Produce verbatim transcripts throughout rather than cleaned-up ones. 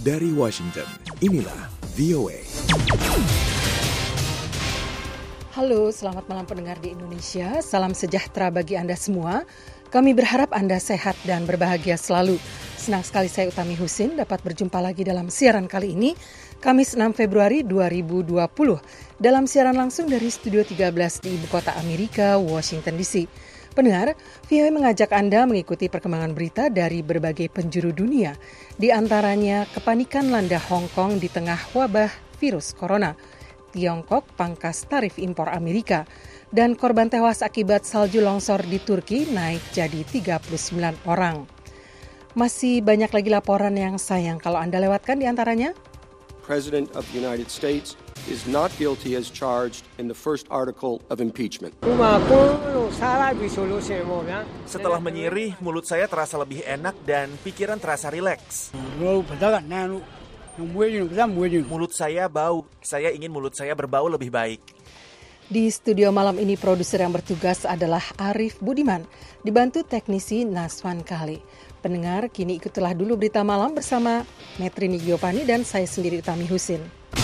Dari Washington, inilah V O A. Halo, selamat malam pendengar di Indonesia. Salam sejahtera bagi Anda semua. Kami berharap Anda sehat dan berbahagia selalu. Senang sekali saya Utami Husin dapat berjumpa lagi dalam siaran kali ini, Kamis enam Februari dua ribu dua puluh, dalam siaran langsung dari Studio tiga belas di Ibu Kota Amerika, Washington D C. Pendengar, V O A mengajak Anda mengikuti perkembangan berita dari berbagai penjuru dunia, di antaranya kepanikan landa Hong Kong di tengah wabah virus corona, Tiongkok pangkas tarif impor Amerika, dan korban tewas akibat salju longsor di Turki naik jadi tiga puluh sembilan orang. Masih banyak lagi laporan yang sayang kalau Anda lewatkan di antaranya. President of the United States is not guilty as charged in the first article of impeachment. Setelah menyirih, mulut saya terasa lebih enak dan pikiran terasa rileks. Mulut saya bau. Saya ingin mulut saya berbau lebih baik. Di studio malam ini produser yang bertugas adalah Arif Budiman, dibantu teknisi Naswan Kali. Pendengar, kini ikutilah dulu berita malam bersama Metrini Giopani dan saya sendiri Utami Husin.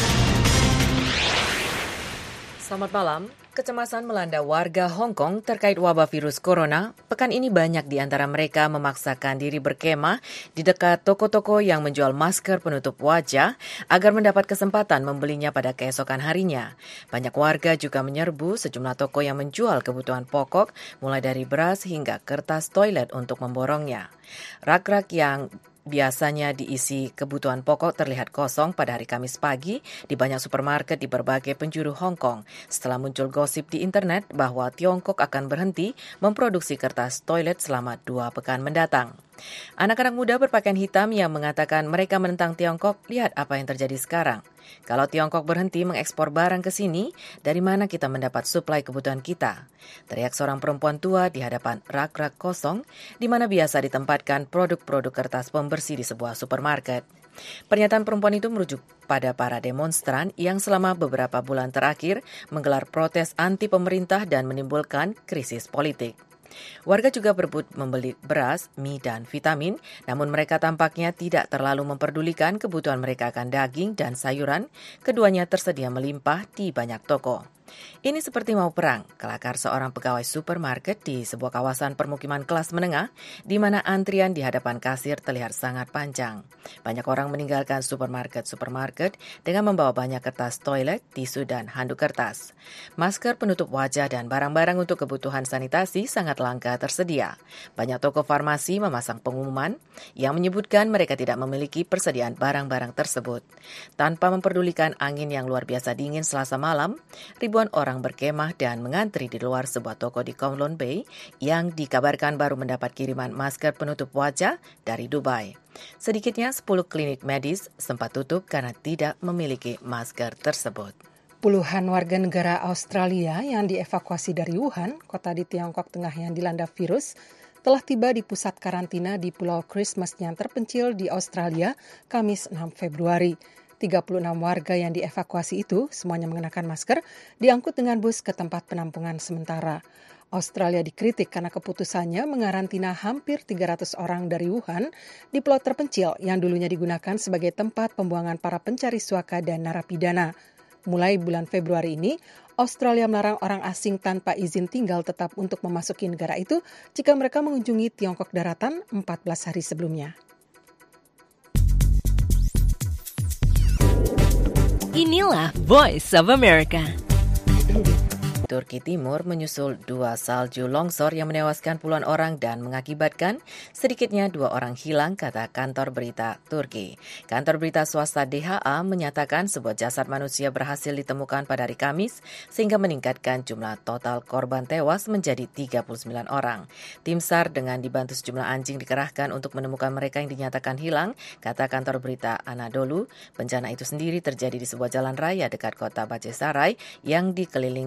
Selamat malam. Kecemasan melanda warga Hong Kong terkait wabah virus corona. Pekan ini banyak di antara mereka memaksakan diri berkemah di dekat toko-toko yang menjual masker penutup wajah agar mendapat kesempatan membelinya pada keesokan harinya. Banyak warga juga menyerbu sejumlah toko yang menjual kebutuhan pokok, mulai dari beras hingga kertas toilet untuk memborongnya. Rak-rak yang biasanya diisi kebutuhan pokok terlihat kosong pada hari Kamis pagi di banyak supermarket di berbagai penjuru Hong Kong setelah muncul gosip di internet bahwa Tiongkok akan berhenti memproduksi kertas toilet selama dua pekan mendatang. Anak-anak muda berpakaian hitam yang mengatakan mereka menentang Tiongkok, lihat apa yang terjadi sekarang. Kalau Tiongkok berhenti mengekspor barang ke sini, dari mana kita mendapat suplai kebutuhan kita? Teriak seorang perempuan tua di hadapan rak-rak kosong, di mana biasa ditempatkan produk-produk kertas pembersih di sebuah supermarket. Pernyataan perempuan itu merujuk pada para demonstran yang selama beberapa bulan terakhir menggelar protes anti pemerintah dan menimbulkan krisis politik. Warga juga berebut membeli beras, mie, dan vitamin, namun mereka tampaknya tidak terlalu memperdulikan kebutuhan mereka akan daging dan sayuran. Keduanya tersedia melimpah di banyak toko. Ini seperti mau perang, kelakar seorang pegawai supermarket di sebuah kawasan permukiman kelas menengah, di mana antrian di hadapan kasir terlihat sangat panjang. Banyak orang meninggalkan supermarket-supermarket dengan membawa banyak kertas toilet, tisu, dan handuk kertas. Masker penutup wajah dan barang-barang untuk kebutuhan sanitasi sangat langka tersedia. Banyak toko farmasi memasang pengumuman yang menyebutkan mereka tidak memiliki persediaan barang-barang tersebut. Tanpa memperdulikan angin yang luar biasa dingin Selasa malam, ribuan orang berkemah dan mengantri di luar sebuah toko di Kowloon Bay yang dikabarkan baru mendapat kiriman masker penutup wajah dari Dubai. Sedikitnya sepuluh klinik medis sempat tutup karena tidak memiliki masker tersebut. Puluhan warga negara Australia yang dievakuasi dari Wuhan, kota di Tiongkok Tengah yang dilanda virus, telah tiba di pusat karantina di Pulau Christmas yang terpencil di Australia, Kamis enam Februari. tiga puluh enam warga yang dievakuasi itu, semuanya mengenakan masker, diangkut dengan bus ke tempat penampungan sementara. Australia dikritik karena keputusannya mengarantina hampir tiga ratus orang dari Wuhan di pulau terpencil yang dulunya digunakan sebagai tempat pembuangan para pencari suaka dan narapidana. Mulai bulan Februari ini, Australia melarang orang asing tanpa izin tinggal tetap untuk memasuki negara itu jika mereka mengunjungi Tiongkok daratan empat belas hari sebelumnya. Inilah Voice of America. Turki Timur menyusul dua salju longsor yang menewaskan puluhan orang dan mengakibatkan sedikitnya dua orang hilang, kata kantor berita Turki. Kantor berita swasta D H A menyatakan sebuah jasad manusia berhasil ditemukan pada hari Kamis sehingga meningkatkan jumlah total korban tewas menjadi tiga puluh sembilan orang. Tim SAR dengan dibantu sejumlah anjing dikerahkan untuk menemukan mereka yang dinyatakan hilang, kata kantor berita Anadolu. Bencana itu sendiri terjadi di sebuah jalan raya dekat kota Bacsaray yang dikelilingi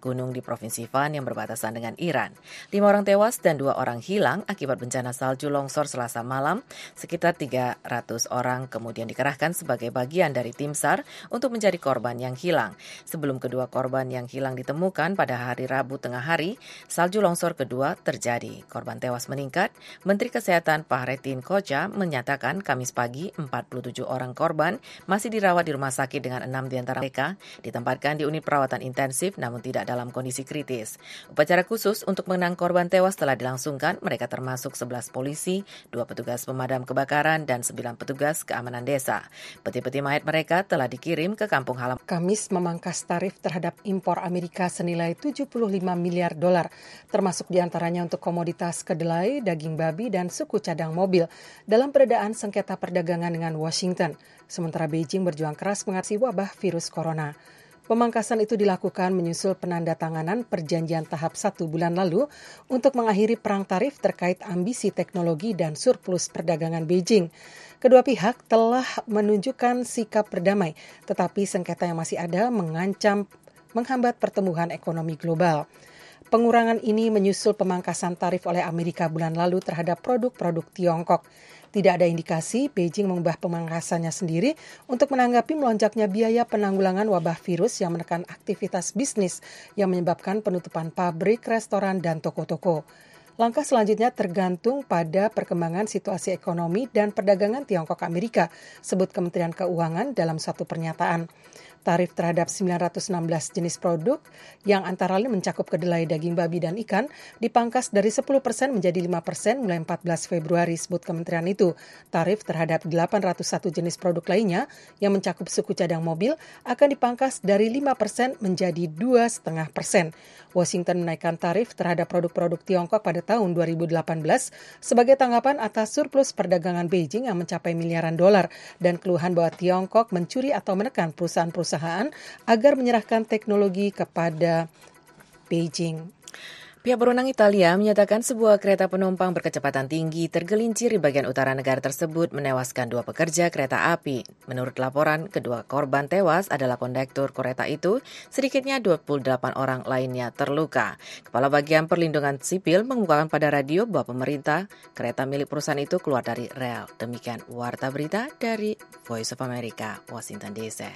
gunung di Provinsi Van yang berbatasan dengan Iran. Lima orang tewas dan dua orang hilang akibat bencana salju longsor Selasa malam. Sekitar tiga ratus orang kemudian dikerahkan sebagai bagian dari tim SAR untuk mencari korban yang hilang. Sebelum kedua korban yang hilang ditemukan pada hari Rabu tengah hari, salju longsor kedua terjadi. Korban tewas meningkat. Menteri Kesehatan Fahrettin Koca menyatakan Kamis pagi empat puluh tujuh orang korban masih dirawat di rumah sakit dengan enam di antara mereka ditempatkan di unit perawatan intensif namun tidak dalam kondisi kritis. Upacara khusus untuk mengenang korban tewas telah dilangsungkan. Mereka termasuk sebelas polisi, dua petugas pemadam kebakaran, dan sembilan petugas keamanan desa. Peti-peti mayat mereka telah dikirim ke kampung halaman. Kamis memangkas tarif terhadap impor Amerika senilai tujuh puluh lima miliar dolar, termasuk diantaranya untuk komoditas kedelai, daging babi, dan suku cadang mobil dalam peredaan sengketa perdagangan dengan Washington. Sementara Beijing berjuang keras mengatasi wabah virus corona. Pemangkasan itu dilakukan menyusul penandatanganan perjanjian tahap satu bulan lalu untuk mengakhiri perang tarif terkait ambisi teknologi dan surplus perdagangan Beijing. Kedua pihak telah menunjukkan sikap berdamai, tetapi sengketa yang masih ada mengancam menghambat pertumbuhan ekonomi global. Pengurangan ini menyusul pemangkasan tarif oleh Amerika bulan lalu terhadap produk-produk Tiongkok. Tidak ada indikasi Beijing mengubah pemangkasannya sendiri untuk menanggapi melonjaknya biaya penanggulangan wabah virus yang menekan aktivitas bisnis yang menyebabkan penutupan pabrik, restoran, dan toko-toko. Langkah selanjutnya tergantung pada perkembangan situasi ekonomi dan perdagangan Tiongkok Amerika, sebut Kementerian Keuangan dalam suatu pernyataan. Tarif terhadap sembilan ratus enam belas jenis produk yang antara lain mencakup kedelai, daging babi, dan ikan dipangkas dari sepuluh persen menjadi lima persen mulai empat belas Februari, sebut kementerian itu. Tarif terhadap delapan ratus satu jenis produk lainnya yang mencakup suku cadang mobil akan dipangkas dari lima persen menjadi dua koma lima persen. Washington menaikkan tarif terhadap produk-produk Tiongkok pada tahun dua ribu delapan belas sebagai tanggapan atas surplus perdagangan Beijing yang mencapai miliaran dolar dan keluhan bahwa Tiongkok mencuri atau menekan perusahaan-perusahaan agar menyerahkan teknologi kepada Beijing. Pihak berwenang Italia menyatakan sebuah kereta penumpang berkecepatan tinggi tergelincir di bagian utara negara tersebut menewaskan dua pekerja kereta api. Menurut laporan, kedua korban tewas adalah kondektur kereta itu, sedikitnya dua puluh delapan orang lainnya terluka. Kepala Bagian Perlindungan Sipil mengukakan pada radio bahwa pemerintah kereta milik perusahaan itu keluar dari rel. Demikian Warta Berita dari Voice of America, Washington D C.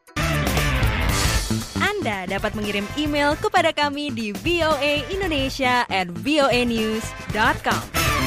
Anda dapat mengirim email kepada kami di v o a indonesia at v o a news dot com.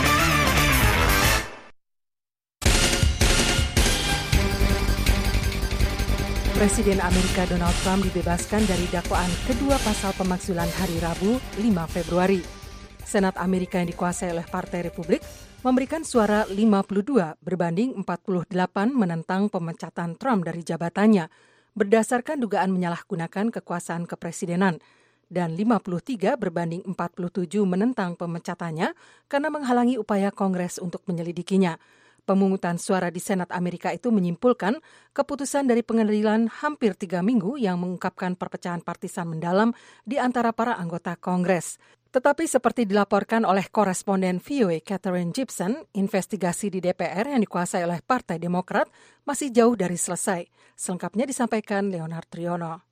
Presiden Amerika Donald Trump dibebaskan dari dakwaan kedua pasal pemakzulan hari Rabu, lima Februari. Senat Amerika yang dikuasai oleh Partai Republik memberikan suara lima puluh dua berbanding empat puluh delapan menentang pemecatan Trump dari jabatannya, berdasarkan dugaan menyalahgunakan kekuasaan kepresidenan, dan lima puluh tiga berbanding empat puluh tujuh menentang pemecatannya karena menghalangi upaya Kongres untuk menyelidikinya. Pemungutan suara di Senat Amerika itu menyimpulkan keputusan dari pengadilan hampir tiga minggu yang mengungkapkan perpecahan partisan mendalam di antara para anggota Kongres. Tetapi seperti dilaporkan oleh koresponden V O A Catherine Gibson, investigasi di D P R yang dikuasai oleh Partai Demokrat masih jauh dari selesai. Selengkapnya disampaikan Leonard Triono.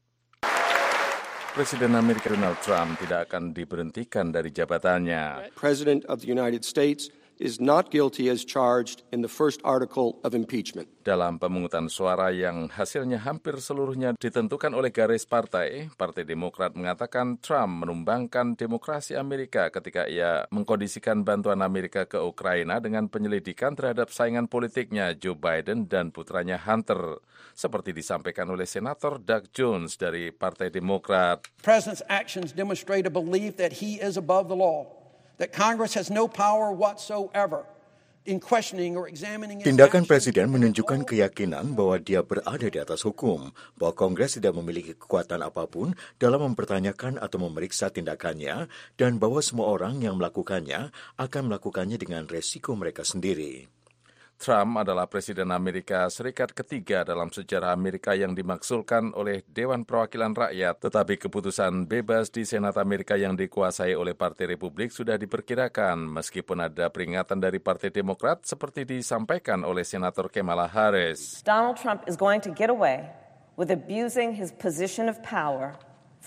Presiden Amerika Donald Trump tidak akan diberhentikan dari jabatannya. President of the United States is not guilty as charged in the first article of impeachment. Dalam pemungutan suara yang hasilnya hampir seluruhnya ditentukan oleh garis partai, Partai Demokrat mengatakan Trump menumbangkan demokrasi Amerika ketika ia mengkondisikan bantuan Amerika ke Ukraina dengan penyelidikan terhadap saingan politiknya Joe Biden dan putranya Hunter, seperti disampaikan oleh Senator Doug Jones dari Partai Demokrat. President's actions demonstrate a belief that he is above the law, that Congress has no power whatsoever in questioning or examining. Tindakan Presiden menunjukkan keyakinan bahwa dia berada di atas hukum, bahwa Kongres tidak memiliki kekuatan apapun dalam mempertanyakan atau memeriksa tindakannya, dan bahwa semua orang yang melakukannya akan melakukannya dengan resiko mereka sendiri. Trump adalah Presiden Amerika Serikat ketiga dalam sejarah Amerika yang dimakzulkan oleh Dewan Perwakilan Rakyat, tetapi keputusan bebas di Senat Amerika yang dikuasai oleh Partai Republik sudah diperkirakan, meskipun ada peringatan dari Partai Demokrat seperti disampaikan oleh Senator Kamala Harris. Donald Trump is going to get away with abusing his position of power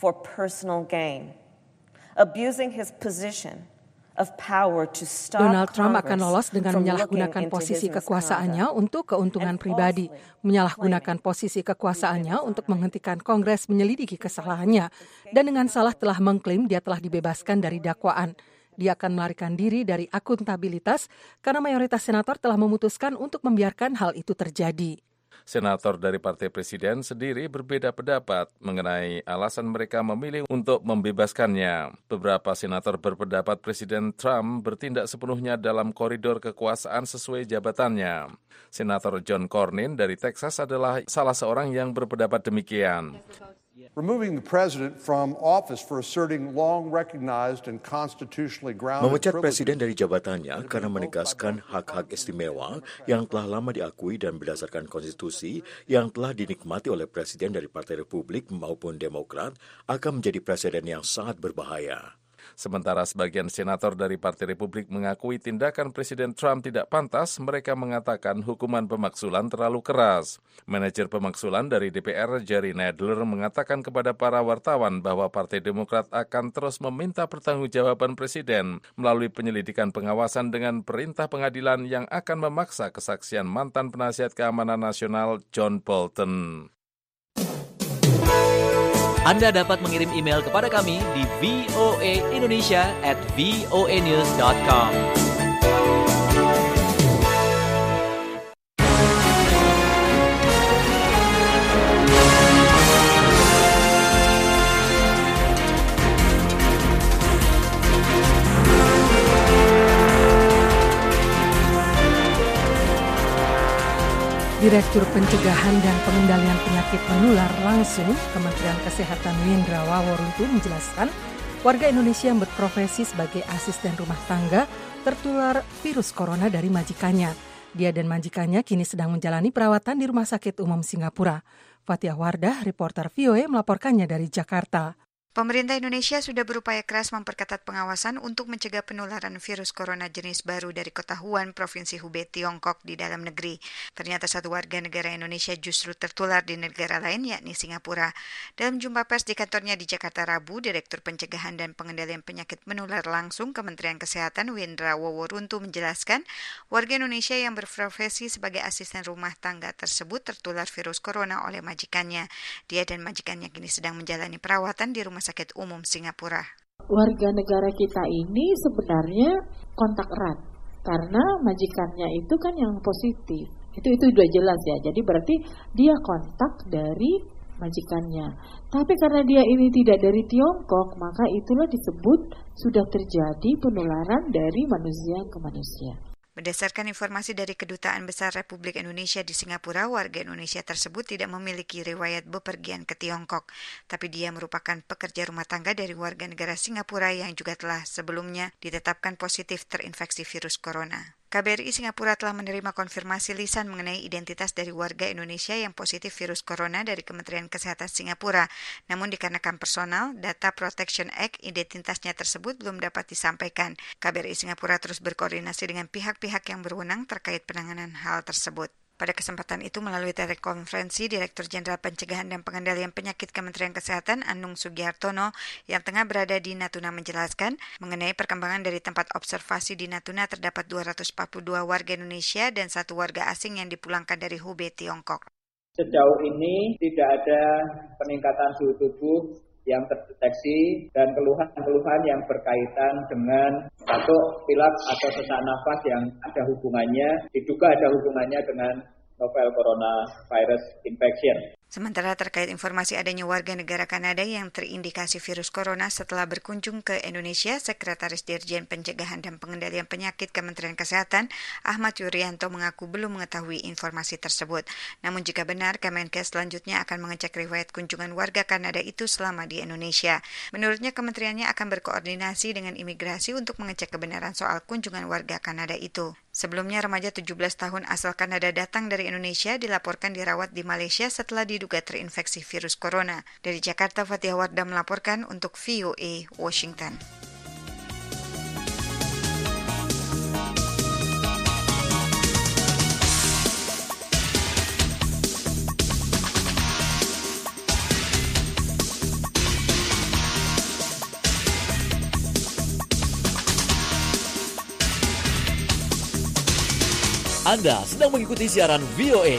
for personal gain, abusing his position of power to stop Donald Trump akan lolos dengan menyalahgunakan posisi kekuasaannya untuk keuntungan pribadi, menyalahgunakan posisi kekuasaannya untuk menghentikan Kongres menyelidiki kesalahannya, dan dengan salah telah mengklaim dia telah dibebaskan dari dakwaan. Dia akan melarikan diri dari akuntabilitas karena mayoritas senator telah memutuskan untuk membiarkan hal itu terjadi. Senator dari Partai Presiden sendiri berbeda pendapat mengenai alasan mereka memilih untuk membebaskannya. Beberapa senator berpendapat Presiden Trump bertindak sepenuhnya dalam koridor kekuasaan sesuai jabatannya. Senator John Cornyn dari Texas adalah salah seorang yang berpendapat demikian. Removing the president from office for asserting long recognized and constitutionally grounded Memecat presiden dari jabatannya karena menegaskan hak-hak istimewa yang telah lama diakui dan berdasarkan konstitusi yang telah dinikmati oleh presiden dari Partai Republik maupun Demokrat akan menjadi presiden yang sangat berbahaya. Sementara sebagian senator dari Partai Republik mengakui tindakan Presiden Trump tidak pantas, mereka mengatakan hukuman pemaksulan terlalu keras. Manajer pemaksulan dari D P R, Jerry Nadler, mengatakan kepada para wartawan bahwa Partai Demokrat akan terus meminta pertanggungjawaban Presiden melalui penyelidikan pengawasan dengan perintah pengadilan yang akan memaksa kesaksian mantan penasihat keamanan nasional John Bolton. Anda dapat mengirim email kepada kami di v o a indonesia at v o a news dot com. Direktur Pencegahan dan Pengendalian Penyakit Menular langsung Kementerian Kesehatan Windra Waworuntu menjelaskan warga Indonesia yang berprofesi sebagai asisten rumah tangga tertular virus corona dari majikannya. Dia dan majikannya kini sedang menjalani perawatan di Rumah Sakit Umum Singapura. Fathia Wardah, reporter V O A melaporkannya dari Jakarta. Pemerintah Indonesia sudah berupaya keras memperketat pengawasan untuk mencegah penularan virus corona jenis baru dari Kota Wuhan, Provinsi Hubei, Tiongkok di dalam negeri. Ternyata satu warga negara Indonesia justru tertular di negara lain, yakni Singapura. Dalam jumpa pers di kantornya di Jakarta Rabu, Direktur Pencegahan dan Pengendalian Penyakit Menular langsung Kementerian Kesehatan Windra Waworuntu menjelaskan, warga Indonesia yang berprofesi sebagai asisten rumah tangga tersebut tertular virus corona oleh majikannya. Dia dan majikannya kini sedang menjalani perawatan di Rumah Sakit Umum Singapura. Warga negara kita ini sebenarnya kontak erat karena majikannya itu kan yang positif. Itu itu sudah jelas ya. Jadi berarti dia kontak dari majikannya. Tapi karena dia ini tidak dari Tiongkok, maka itulah disebut sudah terjadi penularan dari manusia ke manusia. Berdasarkan informasi dari Kedutaan Besar Republik Indonesia di Singapura, warga Indonesia tersebut tidak memiliki riwayat bepergian ke Tiongkok, tapi dia merupakan pekerja rumah tangga dari warga negara Singapura yang juga telah sebelumnya ditetapkan positif terinfeksi virus corona. K B R I Singapura telah menerima konfirmasi lisan mengenai identitas dari warga Indonesia yang positif virus corona dari Kementerian Kesehatan Singapura. Namun dikarenakan personal Data Protection Act, identitasnya tersebut belum dapat disampaikan. K B R I Singapura terus berkoordinasi dengan pihak-pihak yang berwenang terkait penanganan hal tersebut. Pada kesempatan itu melalui telekonferensi, Direktur Jenderal Pencegahan dan Pengendalian Penyakit Kementerian Kesehatan Anung Sugihartono yang tengah berada di Natuna menjelaskan mengenai perkembangan dari tempat observasi di Natuna terdapat dua ratus empat puluh dua warga Indonesia dan satu warga asing yang dipulangkan dari Hubei, Tiongkok. Sejauh ini tidak ada peningkatan suhu tubuh yang terdeteksi dan keluhan-keluhan yang berkaitan dengan batuk, pilek atau sesak nafas yang ada hubungannya, diduga ada hubungannya dengan novel coronavirus infection. Sementara terkait informasi adanya warga negara Kanada yang terindikasi virus corona setelah berkunjung ke Indonesia, Sekretaris Dirjen Pencegahan dan Pengendalian Penyakit Kementerian Kesehatan, Ahmad Yuryanto mengaku belum mengetahui informasi tersebut. Namun jika benar, Kemenkes selanjutnya akan mengecek riwayat kunjungan warga Kanada itu selama di Indonesia. Menurutnya, kementeriannya akan berkoordinasi dengan imigrasi untuk mengecek kebenaran soal kunjungan warga Kanada itu. Sebelumnya, remaja tujuh belas tahun asal Kanada datang dari Indonesia dilaporkan dirawat di Malaysia setelah diduga terinfeksi virus corona. Dari Jakarta, Fathia Wardah melaporkan untuk V O A Washington. Anda sedang mengikuti siaran V O A.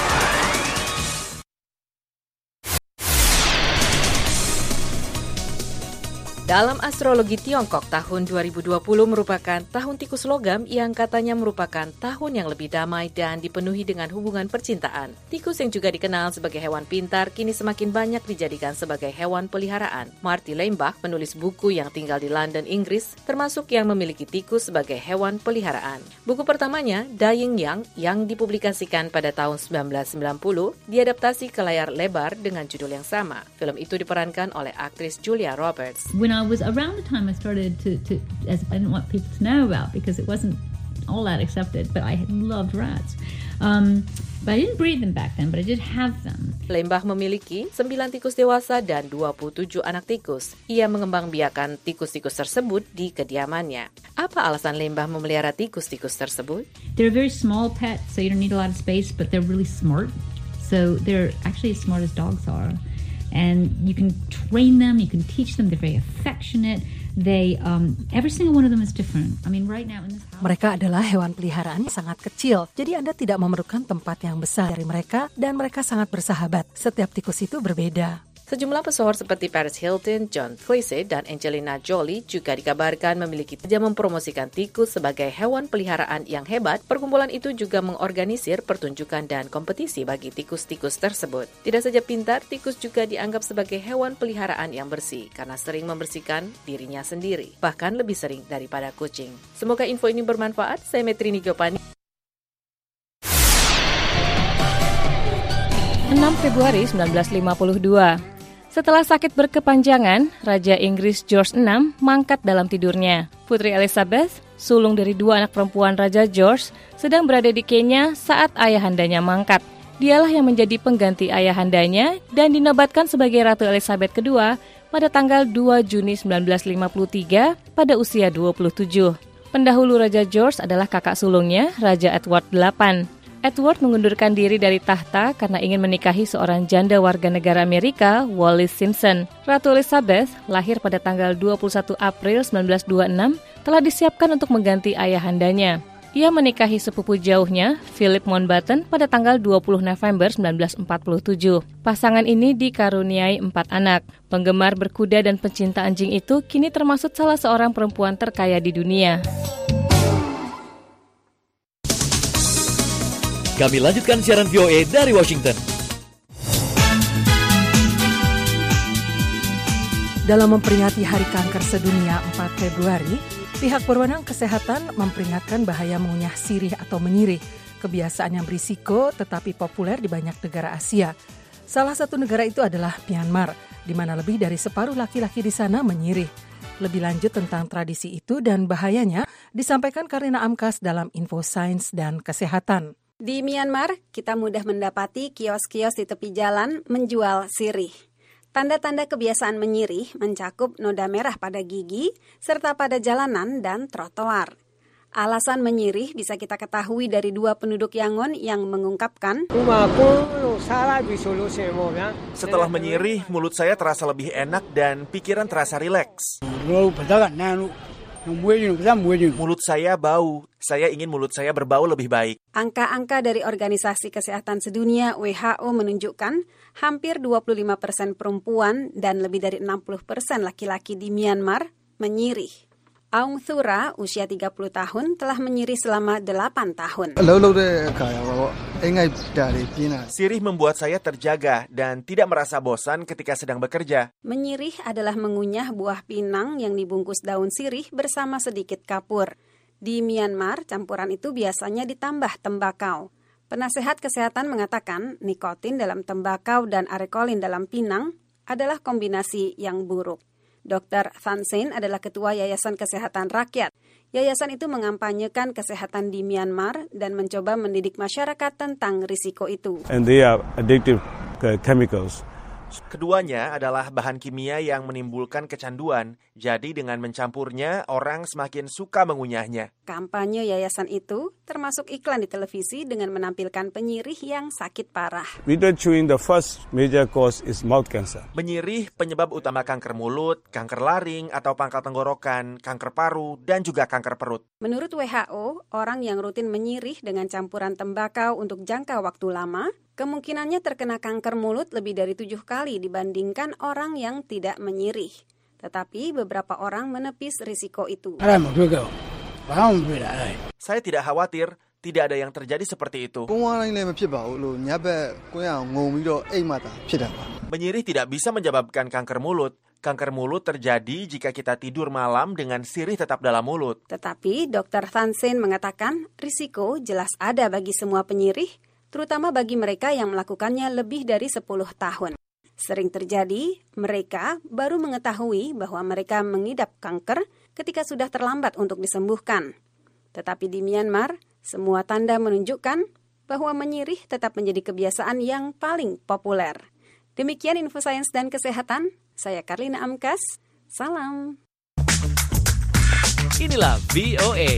Dalam astrologi Tiongkok, tahun dua ribu dua puluh merupakan tahun tikus logam yang katanya merupakan tahun yang lebih damai dan dipenuhi dengan hubungan percintaan. Tikus yang juga dikenal sebagai hewan pintar, kini semakin banyak dijadikan sebagai hewan peliharaan. Marty Leimbach, penulis buku yang tinggal di London, Inggris, termasuk yang memiliki tikus sebagai hewan peliharaan. Buku pertamanya, Dying Young, yang dipublikasikan pada tahun sembilan belas sembilan puluh, diadaptasi ke layar lebar dengan judul yang sama. Film itu diperankan oleh aktris Julia Roberts. When I was around the time I started to, to as I didn't want people to know about because it wasn't all that accepted, but I loved rats. Um, but I didn't breed them back then, but I did have them. Leimbach memiliki sembilan tikus dewasa dan dua puluh tujuh anak tikus. Ia mengembangbiakan tikus-tikus tersebut di kediamannya. Apa alasan Leimbach memelihara tikus-tikus tersebut? They're very small pets, so you don't need a lot of space, but they're really smart. So they're actually as smart as dogs are. And you can train them, you can teach them, they're very affectionate. They, um, every single one of them is different. I mean, right now in this house... Mereka adalah hewan peliharaan yang sangat kecil, jadi Anda tidak memerlukan tempat yang besar dari mereka, dan mereka sangat bersahabat. Setiap tikus itu berbeda. Sejumlah pesohor seperti Paris Hilton, John Cleese, dan Angelina Jolie juga dikabarkan memiliki kerja mempromosikan tikus sebagai hewan peliharaan yang hebat. Perkumpulan itu juga mengorganisir pertunjukan dan kompetisi bagi tikus-tikus tersebut. Tidak saja pintar, tikus juga dianggap sebagai hewan peliharaan yang bersih karena sering membersihkan dirinya sendiri, bahkan lebih sering daripada kucing. Semoga info ini bermanfaat. Saya Metrini Giopani. enam Februari sembilan belas lima puluh dua. Setelah sakit berkepanjangan, Raja Inggris George the sixth mangkat dalam tidurnya. Putri Elizabeth, sulung dari dua anak perempuan Raja George, sedang berada di Kenya saat ayahandanya mangkat. Dialah yang menjadi pengganti ayahandanya dan dinobatkan sebagai Ratu Elizabeth kedua pada tanggal dua Juni sembilan belas lima puluh tiga pada usia dua puluh tujuh. Pendahulu Raja George adalah kakak sulungnya, Raja Edward the eighth. Edward mengundurkan diri dari tahta karena ingin menikahi seorang janda warga negara Amerika, Wallis Simpson. Ratu Elizabeth, lahir pada tanggal dua puluh satu April sembilan belas dua puluh enam, telah disiapkan untuk mengganti ayahandanya. Ia menikahi sepupu jauhnya, Philip Mountbatten, pada tanggal dua puluh November sembilan belas empat puluh tujuh. Pasangan ini dikaruniai empat anak. Penggemar berkuda dan pencinta anjing itu kini termasuk salah seorang perempuan terkaya di dunia. Kami lanjutkan siaran V O A dari Washington. Dalam memperingati Hari Kanker Sedunia empat Februari, pihak berwenang kesehatan memperingatkan bahaya mengunyah sirih atau menyirih, kebiasaan yang berisiko tetapi populer di banyak negara Asia. Salah satu negara itu adalah Myanmar, di mana lebih dari separuh laki-laki di sana menyirih. Lebih lanjut tentang tradisi itu dan bahayanya disampaikan Karina Amkas dalam Info Sains dan Kesehatan. Di Myanmar, kita mudah mendapati kios-kios di tepi jalan menjual sirih. Tanda-tanda kebiasaan menyirih mencakup noda merah pada gigi, serta pada jalanan dan trotoar. Alasan menyirih bisa kita ketahui dari dua penduduk Yangon yang mengungkapkan, setelah menyirih, mulut saya terasa lebih enak dan pikiran terasa rileks. Mulut saya bau. Saya ingin mulut saya berbau lebih baik. Angka-angka dari Organisasi Kesehatan Sedunia W H O menunjukkan hampir dua puluh lima persen perempuan dan lebih dari enam puluh persen laki-laki di Myanmar menyirih. Aung Thura, usia tiga puluh tahun, telah menyirih selama delapan tahun. Sirih membuat saya terjaga dan tidak merasa bosan ketika sedang bekerja. Menyirih adalah mengunyah buah pinang yang dibungkus daun sirih bersama sedikit kapur. Di Myanmar, campuran itu biasanya ditambah tembakau. Penasehat kesehatan mengatakan nikotin dalam tembakau dan arekolin dalam pinang adalah kombinasi yang buruk. Dokter Than Sein adalah Ketua Yayasan Kesehatan Rakyat. Yayasan itu mengampanyekan kesehatan di Myanmar dan mencoba mendidik masyarakat tentang risiko itu. And they are addictive chemicals Keduanya adalah bahan kimia yang menimbulkan kecanduan, jadi dengan mencampurnya, orang semakin suka mengunyahnya. Kampanye yayasan itu termasuk iklan di televisi dengan menampilkan penyirih yang sakit parah. Window chewing, the first major cause is mouth cancer. Menyirih penyebab utama kanker mulut, kanker laring atau pangkal tenggorokan, kanker paru, dan juga kanker perut. Menurut W H O, orang yang rutin menyirih dengan campuran tembakau untuk jangka waktu lama, kemungkinannya terkena kanker mulut lebih dari tujuh kali dibandingkan orang yang tidak menyirih. Tetapi beberapa orang menepis risiko itu. Saya tidak khawatir, tidak ada yang terjadi seperti itu. Menyirih tidak bisa menyebabkan kanker mulut. Kanker mulut terjadi jika kita tidur malam dengan sirih tetap dalam mulut. Tetapi dokter Thansen mengatakan risiko jelas ada bagi semua penyirih, terutama bagi mereka yang melakukannya lebih dari sepuluh tahun. Sering terjadi, mereka baru mengetahui bahwa mereka mengidap kanker ketika sudah terlambat untuk disembuhkan. Tetapi di Myanmar, semua tanda menunjukkan bahwa menyirih tetap menjadi kebiasaan yang paling populer. Demikian info sains dan kesehatan, saya Karlina Amkas, salam. Inilah V O A.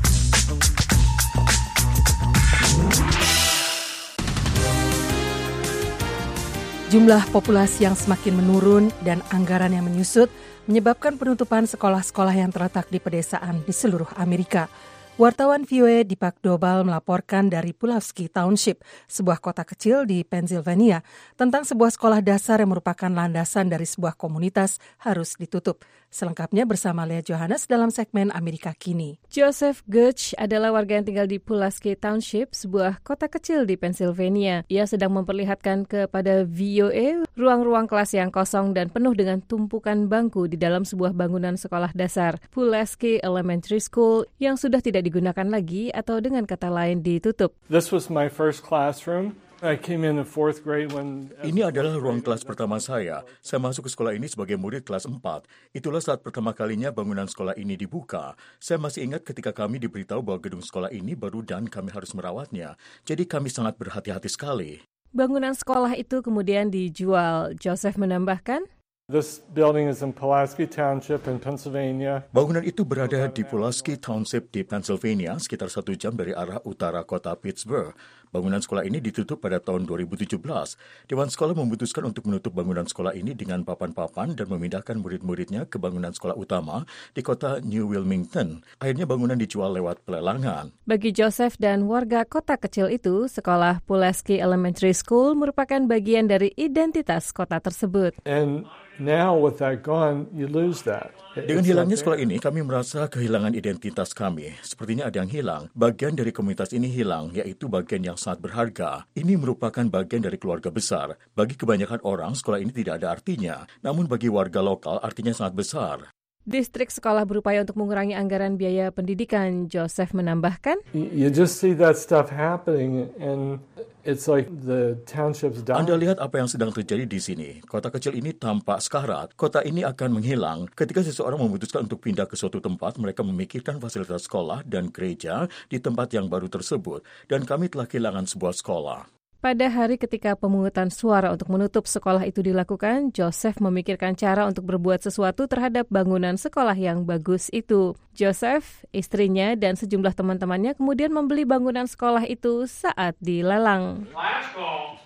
Jumlah populasi yang semakin menurun dan anggaran yang menyusut menyebabkan penutupan sekolah-sekolah yang terletak di pedesaan di seluruh Amerika. Wartawan V O A Dipak Dobal melaporkan dari Pulaski Township, sebuah kota kecil di Pennsylvania, tentang sebuah sekolah dasar yang merupakan landasan dari sebuah komunitas harus ditutup. Selengkapnya bersama Lea Johannes dalam segmen Amerika Kini. Joseph Gutch adalah warga yang tinggal di Pulaski Township, sebuah kota kecil di Pennsylvania. Ia sedang memperlihatkan kepada V O A ruang-ruang kelas yang kosong dan penuh dengan tumpukan bangku di dalam sebuah bangunan sekolah dasar, Pulaski Elementary School, yang sudah tidak digunakan lagi atau dengan kata lain ditutup. This was my first classroom. I came in the fourth grade when... Ini adalah ruang kelas pertama saya. Saya masuk ke sekolah ini sebagai murid kelas empat. Itulah saat pertama kalinya bangunan sekolah ini dibuka. Saya masih ingat ketika kami diberitahu bahwa gedung sekolah ini baru dan kami harus merawatnya. Jadi kami sangat berhati-hati sekali. Bangunan sekolah itu kemudian dijual. Joseph menambahkan, This building is in Pulaski Township in Pennsylvania. Bangunan itu berada di Pulaski Township di Pennsylvania, sekitar satu jam dari arah utara kota Pittsburgh. Bangunan sekolah ini ditutup pada tahun dua ribu tujuh belas. Dewan sekolah memutuskan untuk menutup bangunan sekolah ini dengan papan-papan dan memindahkan murid-muridnya ke bangunan sekolah utama di kota New Wilmington. Akhirnya bangunan dijual lewat pelelangan. Bagi Joseph dan warga kota kecil itu, sekolah Pulaski Elementary School merupakan bagian dari identitas kota tersebut. And now with that gone, you lose that. Dengan hilangnya sekolah ini, kami merasa kehilangan identitas kami. Sepertinya ada yang hilang. Bagian dari komunitas ini hilang, yaitu bagian yang sangat berharga. Ini merupakan bagian dari keluarga besar. Bagi kebanyakan orang, sekolah ini tidak ada artinya. Namun bagi warga lokal, artinya sangat besar. Distrik sekolah berupaya untuk mengurangi anggaran biaya pendidikan. Joseph menambahkan, You just see that stuff happening and it's like the townships die. Anda lihat apa yang sedang terjadi di sini. Kota kecil ini tampak sekarat. Kota ini akan menghilang. Ketika seseorang memutuskan untuk pindah ke suatu tempat, mereka memikirkan fasilitas sekolah dan gereja di tempat yang baru tersebut. Dan kami telah kehilangan sebuah sekolah. Pada hari ketika pemungutan suara untuk menutup sekolah itu dilakukan, Joseph memikirkan cara untuk berbuat sesuatu terhadap bangunan sekolah yang bagus itu. Joseph, istrinya, dan sejumlah teman-temannya kemudian membeli bangunan sekolah itu saat dilelang. Last call,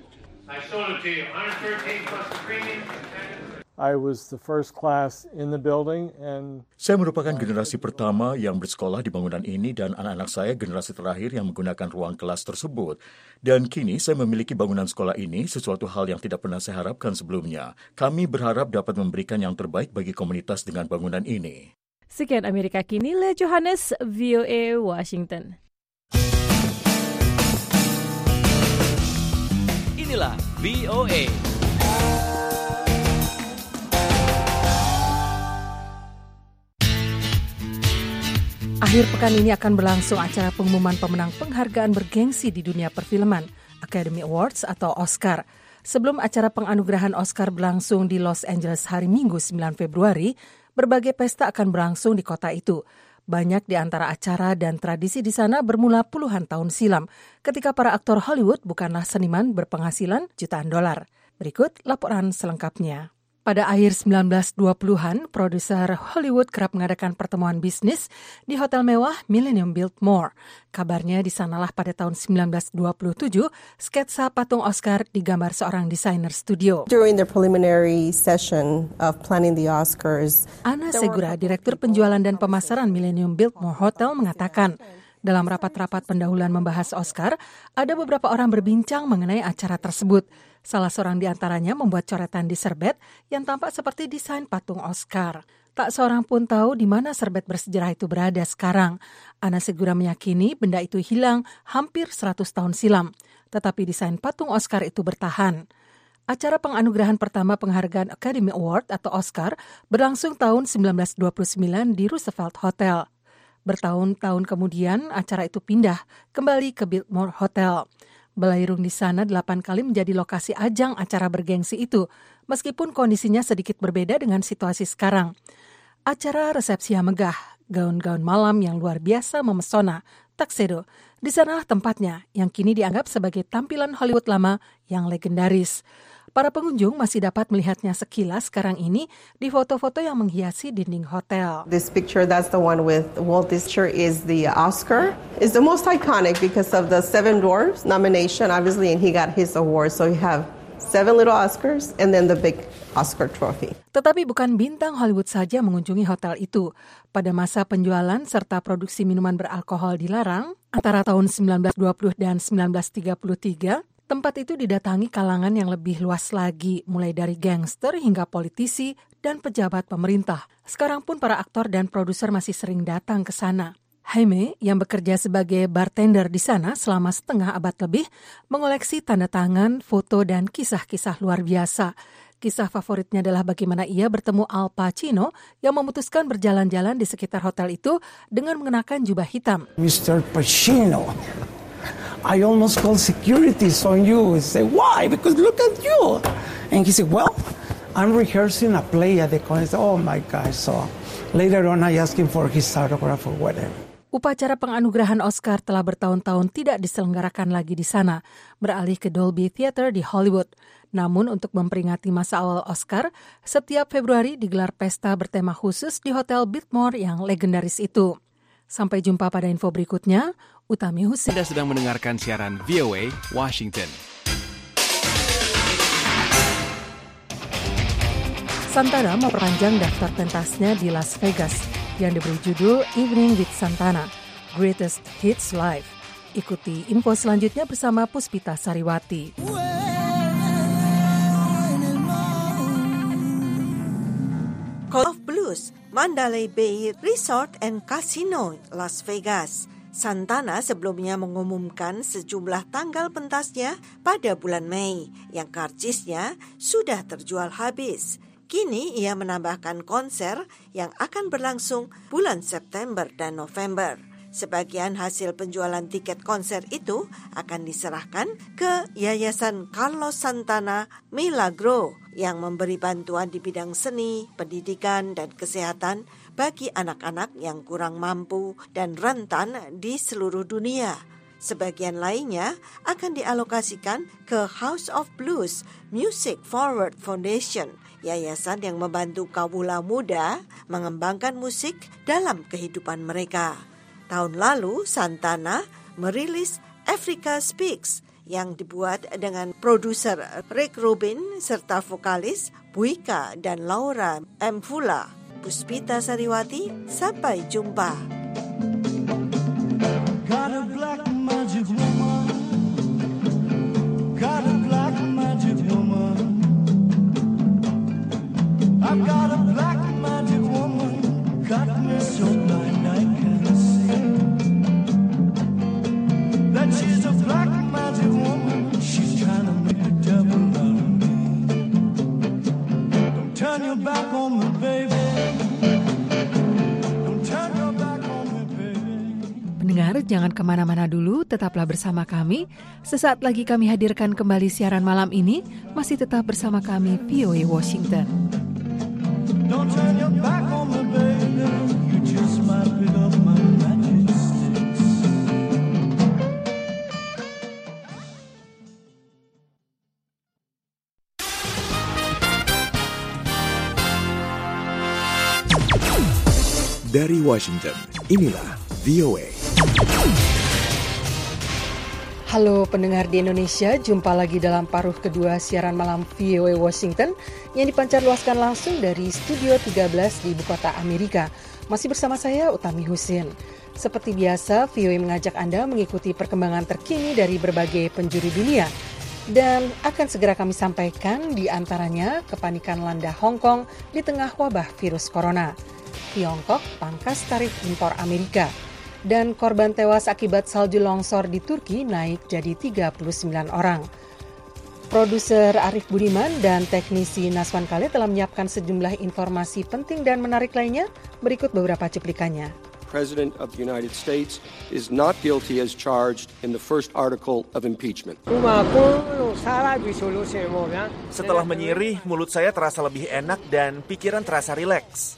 I sold it to you, one hundred thirteen plus the premium. I was the first class in the building and Saya merupakan generasi pertama yang bersekolah di bangunan ini dan anak-anak saya generasi terakhir yang menggunakan ruang kelas tersebut. Dan kini saya memiliki bangunan sekolah ini, sesuatu hal yang tidak pernah saya harapkan sebelumnya. Kami berharap dapat memberikan yang terbaik bagi komunitas dengan bangunan ini. Sekian Amerika Kini, Lea Johannes, V O A, Washington. Inilah V O A. Akhir pekan ini akan berlangsung acara pengumuman pemenang penghargaan bergengsi di dunia perfilman, Academy Awards atau Oscar. Sebelum acara penganugerahan Oscar berlangsung di Los Angeles hari Minggu sembilan Februari, berbagai pesta akan berlangsung di kota itu. Banyak di antara acara dan tradisi di sana bermula puluhan tahun silam, ketika para aktor Hollywood bukanlah seniman berpenghasilan jutaan dolar. Berikut laporan selengkapnya. Pada akhir sembilan belas dua puluhan, produser Hollywood kerap mengadakan pertemuan bisnis di hotel mewah Millennium Biltmore. Kabarnya di sanalah pada tahun sembilan belas dua puluh tujuh, sketsa patung Oscar digambar seorang desainer studio. During the preliminary session of planning the Oscars, Ana Segura, Direktur Penjualan dan Pemasaran Millennium Biltmore Hotel, mengatakan, dalam rapat-rapat pendahuluan membahas Oscar, ada beberapa orang berbincang mengenai acara tersebut. Salah seorang di antaranya membuat coretan di serbet yang tampak seperti desain patung Oscar. Tak seorang pun tahu di mana serbet bersejarah itu berada sekarang. Ana Segura meyakini benda itu hilang hampir seratus tahun silam, tetapi desain patung Oscar itu bertahan. Acara penganugerahan pertama penghargaan Academy Award atau Oscar berlangsung tahun sembilan belas dua puluh sembilan di Roosevelt Hotel. Bertahun-tahun kemudian, acara itu pindah kembali ke Biltmore Hotel. Belairung di sana delapan kali menjadi lokasi ajang acara bergengsi itu, meskipun kondisinya sedikit berbeda dengan situasi sekarang. Acara resepsi yang megah, gaun-gaun malam yang luar biasa memesona, tuxedo, di sanalah tempatnya yang kini dianggap sebagai tampilan Hollywood lama yang legendaris. Para pengunjung masih dapat melihatnya sekilas sekarang ini di foto-foto yang menghiasi dinding hotel. This picture, that's the one with Walt Disney, is the Oscar. It's the most iconic because of the Seven Dwarfs nomination, obviously, and he got his award. So you have seven little Oscars and then the big Oscar trophy. Tetapi bukan bintang Hollywood saja mengunjungi hotel itu. Pada masa penjualan serta produksi minuman beralkohol dilarang, antara tahun sembilan belas dua puluh dan sembilan belas tiga puluh tiga, tempat itu didatangi kalangan yang lebih luas lagi, mulai dari gangster hingga politisi dan pejabat pemerintah. Sekarang pun para aktor dan produser masih sering datang ke sana. Jaime, yang bekerja sebagai bartender di sana selama setengah abad lebih, mengoleksi tanda tangan, foto, dan kisah-kisah luar biasa. Kisah favoritnya adalah bagaimana ia bertemu Al Pacino yang memutuskan berjalan-jalan di sekitar hotel itu dengan mengenakan jubah hitam. Mister Pacino, I almost called securities on you. I said, why? Because look at you. And he said, well, I'm rehearsing a play at the college. Oh my gosh. So later on I asked him for his autograph or whatever. Upacara penganugerahan Oscar telah bertahun-tahun tidak diselenggarakan lagi di sana, beralih ke Dolby Theater di Hollywood. Namun untuk memperingati masa awal Oscar, setiap Februari digelar pesta bertema khusus di Hotel Biltmore yang legendaris itu. Sampai jumpa pada info berikutnya. Utami Husin. Anda sedang mendengarkan siaran V O A Washington. Santana memperpanjang daftar pentasnya di Las Vegas yang diberi judul Evening with Santana, Greatest Hits Live. Ikuti info selanjutnya bersama Puspita Sariwati. Call of Blues, Mandalay Bay Resort and Casino, Las Vegas. Santana sebelumnya mengumumkan sejumlah tanggal pentasnya pada bulan Mei, yang karcisnya sudah terjual habis. Kini ia menambahkan konser yang akan berlangsung bulan September dan November. Sebagian hasil penjualan tiket konser itu akan diserahkan ke Yayasan Carlos Santana Milagro yang memberi bantuan di bidang seni, pendidikan, dan kesehatan bagi anak-anak yang kurang mampu dan rentan di seluruh dunia. Sebagian lainnya akan dialokasikan ke House of Blues Music Forward Foundation, yayasan yang membantu kawula muda mengembangkan musik dalam kehidupan mereka. Tahun lalu, Santana merilis Africa Speaks yang dibuat dengan produser Rick Rubin serta vokalis Buika dan Laura Mvula. Puspita Sariwati, sampai jumpa. Got a black magic woman. Got a black magic woman. I've got a black magic woman. Got me so blind I can't see. That she's a black magic woman. She's trying to make a devil out of me. Don't turn your back on me, baby. Pendengar, jangan kemana-mana dulu, tetaplah bersama kami. Sesaat lagi kami hadirkan kembali siaran malam ini, masih tetap bersama kami V O A Washington. Don't turn your back on me, baby. You just might pick up my magic sticks. Dari Washington, inilah V O A. Halo pendengar di Indonesia, jumpa lagi dalam paruh kedua siaran malam V O A Washington yang dipancarluaskan langsung dari Studio tiga belas di Ibu Kota Amerika. Masih bersama saya Utami Husin. Seperti biasa, V O A mengajak Anda mengikuti perkembangan terkini dari berbagai penjuru dunia. Dan akan segera kami sampaikan di antaranya kepanikan landa Hong Kong di tengah wabah virus corona. Tiongkok pangkas tarif impor Amerika. Dan korban tewas akibat salju longsor di Turki naik jadi tiga puluh sembilan orang. Produser Arif Budiman dan teknisi Naswan Khalid telah menyiapkan sejumlah informasi penting dan menarik lainnya. Berikut beberapa cuplikannya. President of the United States is not guilty as charged in the first article of impeachment. Setelah menyirih, mulut saya terasa lebih enak dan pikiran terasa rileks.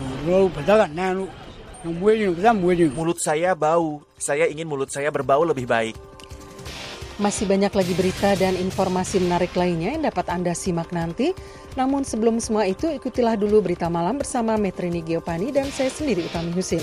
Mulut saya bau. Saya ingin mulut saya berbau lebih baik. Masih banyak lagi berita dan informasi menarik lainnya yang dapat Anda simak nanti. Namun sebelum semua itu, ikutilah dulu berita malam bersama Metrini Giopani dan saya sendiri Utami Husin.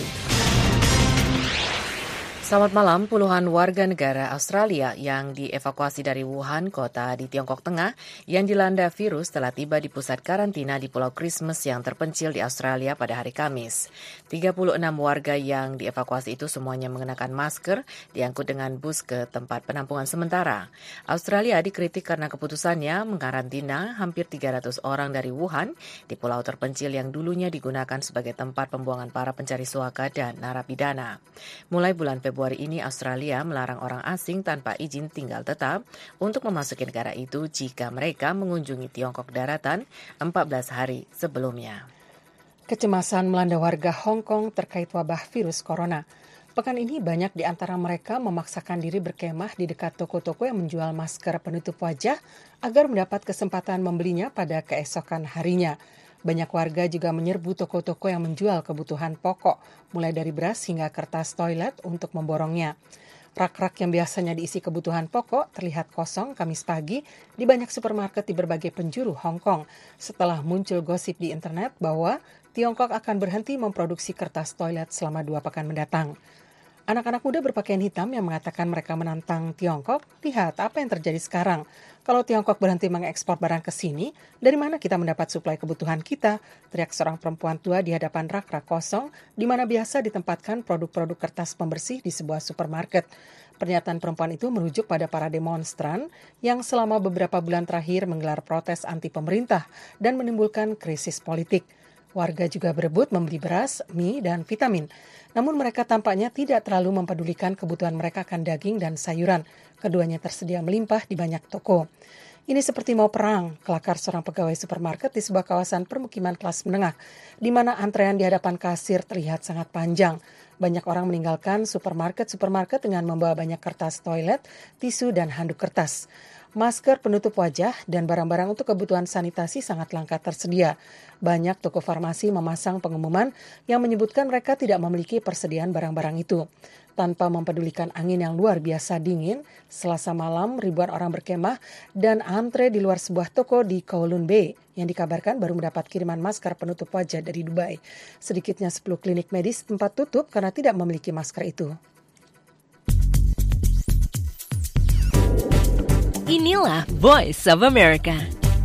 Selamat malam, puluhan warga negara Australia yang dievakuasi dari Wuhan, kota di Tiongkok Tengah, yang dilanda virus telah tiba di pusat karantina di Pulau Christmas yang terpencil di Australia pada hari Kamis. tiga puluh enam warga yang dievakuasi itu semuanya mengenakan masker, diangkut dengan bus ke tempat penampungan sementara. Australia dikritik karena keputusannya mengkarantina hampir tiga ratus orang dari Wuhan di pulau terpencil yang dulunya digunakan sebagai tempat pembuangan para pencari suaka dan narapidana. Mulai bulan Februari Februari ini Australia melarang orang asing tanpa izin tinggal tetap untuk memasuki negara itu jika mereka mengunjungi Tiongkok daratan empat belas hari sebelumnya. Kecemasan melanda warga Hong Kong terkait wabah virus corona. Pekan ini banyak di antara mereka memaksakan diri berkemah di dekat toko-toko yang menjual masker penutup wajah agar mendapat kesempatan membelinya pada keesokan harinya. Banyak warga juga menyerbu toko-toko yang menjual kebutuhan pokok, mulai dari beras hingga kertas toilet untuk memborongnya. Rak-rak yang biasanya diisi kebutuhan pokok terlihat kosong Kamis pagi di banyak supermarket di berbagai penjuru Hong Kong setelah muncul gosip di internet bahwa Tiongkok akan berhenti memproduksi kertas toilet selama dua pekan mendatang. Anak-anak muda berpakaian hitam yang mengatakan mereka menantang Tiongkok, lihat apa yang terjadi sekarang. Kalau Tiongkok berhenti mengekspor barang ke sini, dari mana kita mendapat suplai kebutuhan kita? Teriak seorang perempuan tua di hadapan rak-rak kosong, di mana biasa ditempatkan produk-produk kertas pembersih di sebuah supermarket. Pernyataan perempuan itu merujuk pada para demonstran yang selama beberapa bulan terakhir menggelar protes anti pemerintah dan menimbulkan krisis politik. Warga juga berebut membeli beras, mie, dan vitamin. Namun mereka tampaknya tidak terlalu mempedulikan kebutuhan mereka akan daging dan sayuran. Keduanya tersedia melimpah di banyak toko. Ini seperti mau perang, kelakar seorang pegawai supermarket di sebuah kawasan permukiman kelas menengah, di mana antrean di hadapan kasir terlihat sangat panjang. Banyak orang meninggalkan supermarket-supermarket dengan membawa banyak kertas toilet, tisu, dan handuk kertas. Masker penutup wajah dan barang-barang untuk kebutuhan sanitasi sangat langka tersedia. Banyak toko farmasi memasang pengumuman yang menyebutkan mereka tidak memiliki persediaan barang-barang itu. Tanpa mempedulikan angin yang luar biasa dingin, Selasa malam ribuan orang berkemah dan antre di luar sebuah toko di Kowloon Bay yang dikabarkan baru mendapat kiriman masker penutup wajah dari Dubai. Sedikitnya sepuluh klinik medis tempat tutup karena tidak memiliki masker itu. Inilah Voice of America.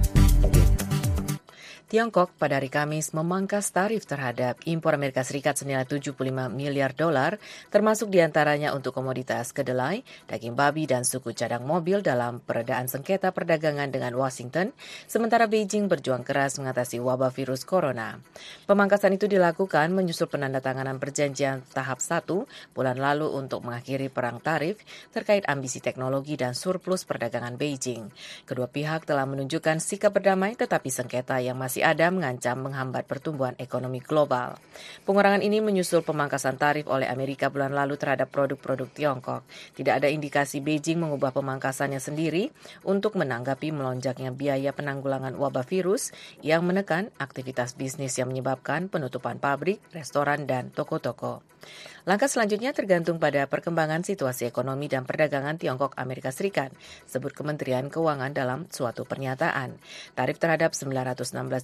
Tiongkok pada hari Kamis memangkas tarif terhadap impor Amerika Serikat senilai tujuh puluh lima miliar dolar, termasuk diantaranya untuk komoditas kedelai, daging babi, dan suku cadang mobil dalam peredaan sengketa perdagangan dengan Washington, sementara Beijing berjuang keras mengatasi wabah virus corona. Pemangkasan itu dilakukan menyusul penandatanganan perjanjian tahap satu bulan lalu untuk mengakhiri perang tarif terkait ambisi teknologi dan surplus perdagangan Beijing. Kedua pihak telah menunjukkan sikap berdamai, tetapi sengketa yang masih ada mengancam menghambat pertumbuhan ekonomi global. Pengurangan ini menyusul pemangkasan tarif oleh Amerika bulan lalu terhadap produk-produk Tiongkok. Tidak ada indikasi Beijing mengubah pemangkasannya sendiri untuk menanggapi melonjaknya biaya penanggulangan wabah virus yang menekan aktivitas bisnis yang menyebabkan penutupan pabrik, restoran, dan toko-toko. Langkah selanjutnya tergantung pada perkembangan situasi ekonomi dan perdagangan Tiongkok Amerika Serikat, sebut Kementerian Keuangan dalam suatu pernyataan. Tarif terhadap sembilan ratus enam belas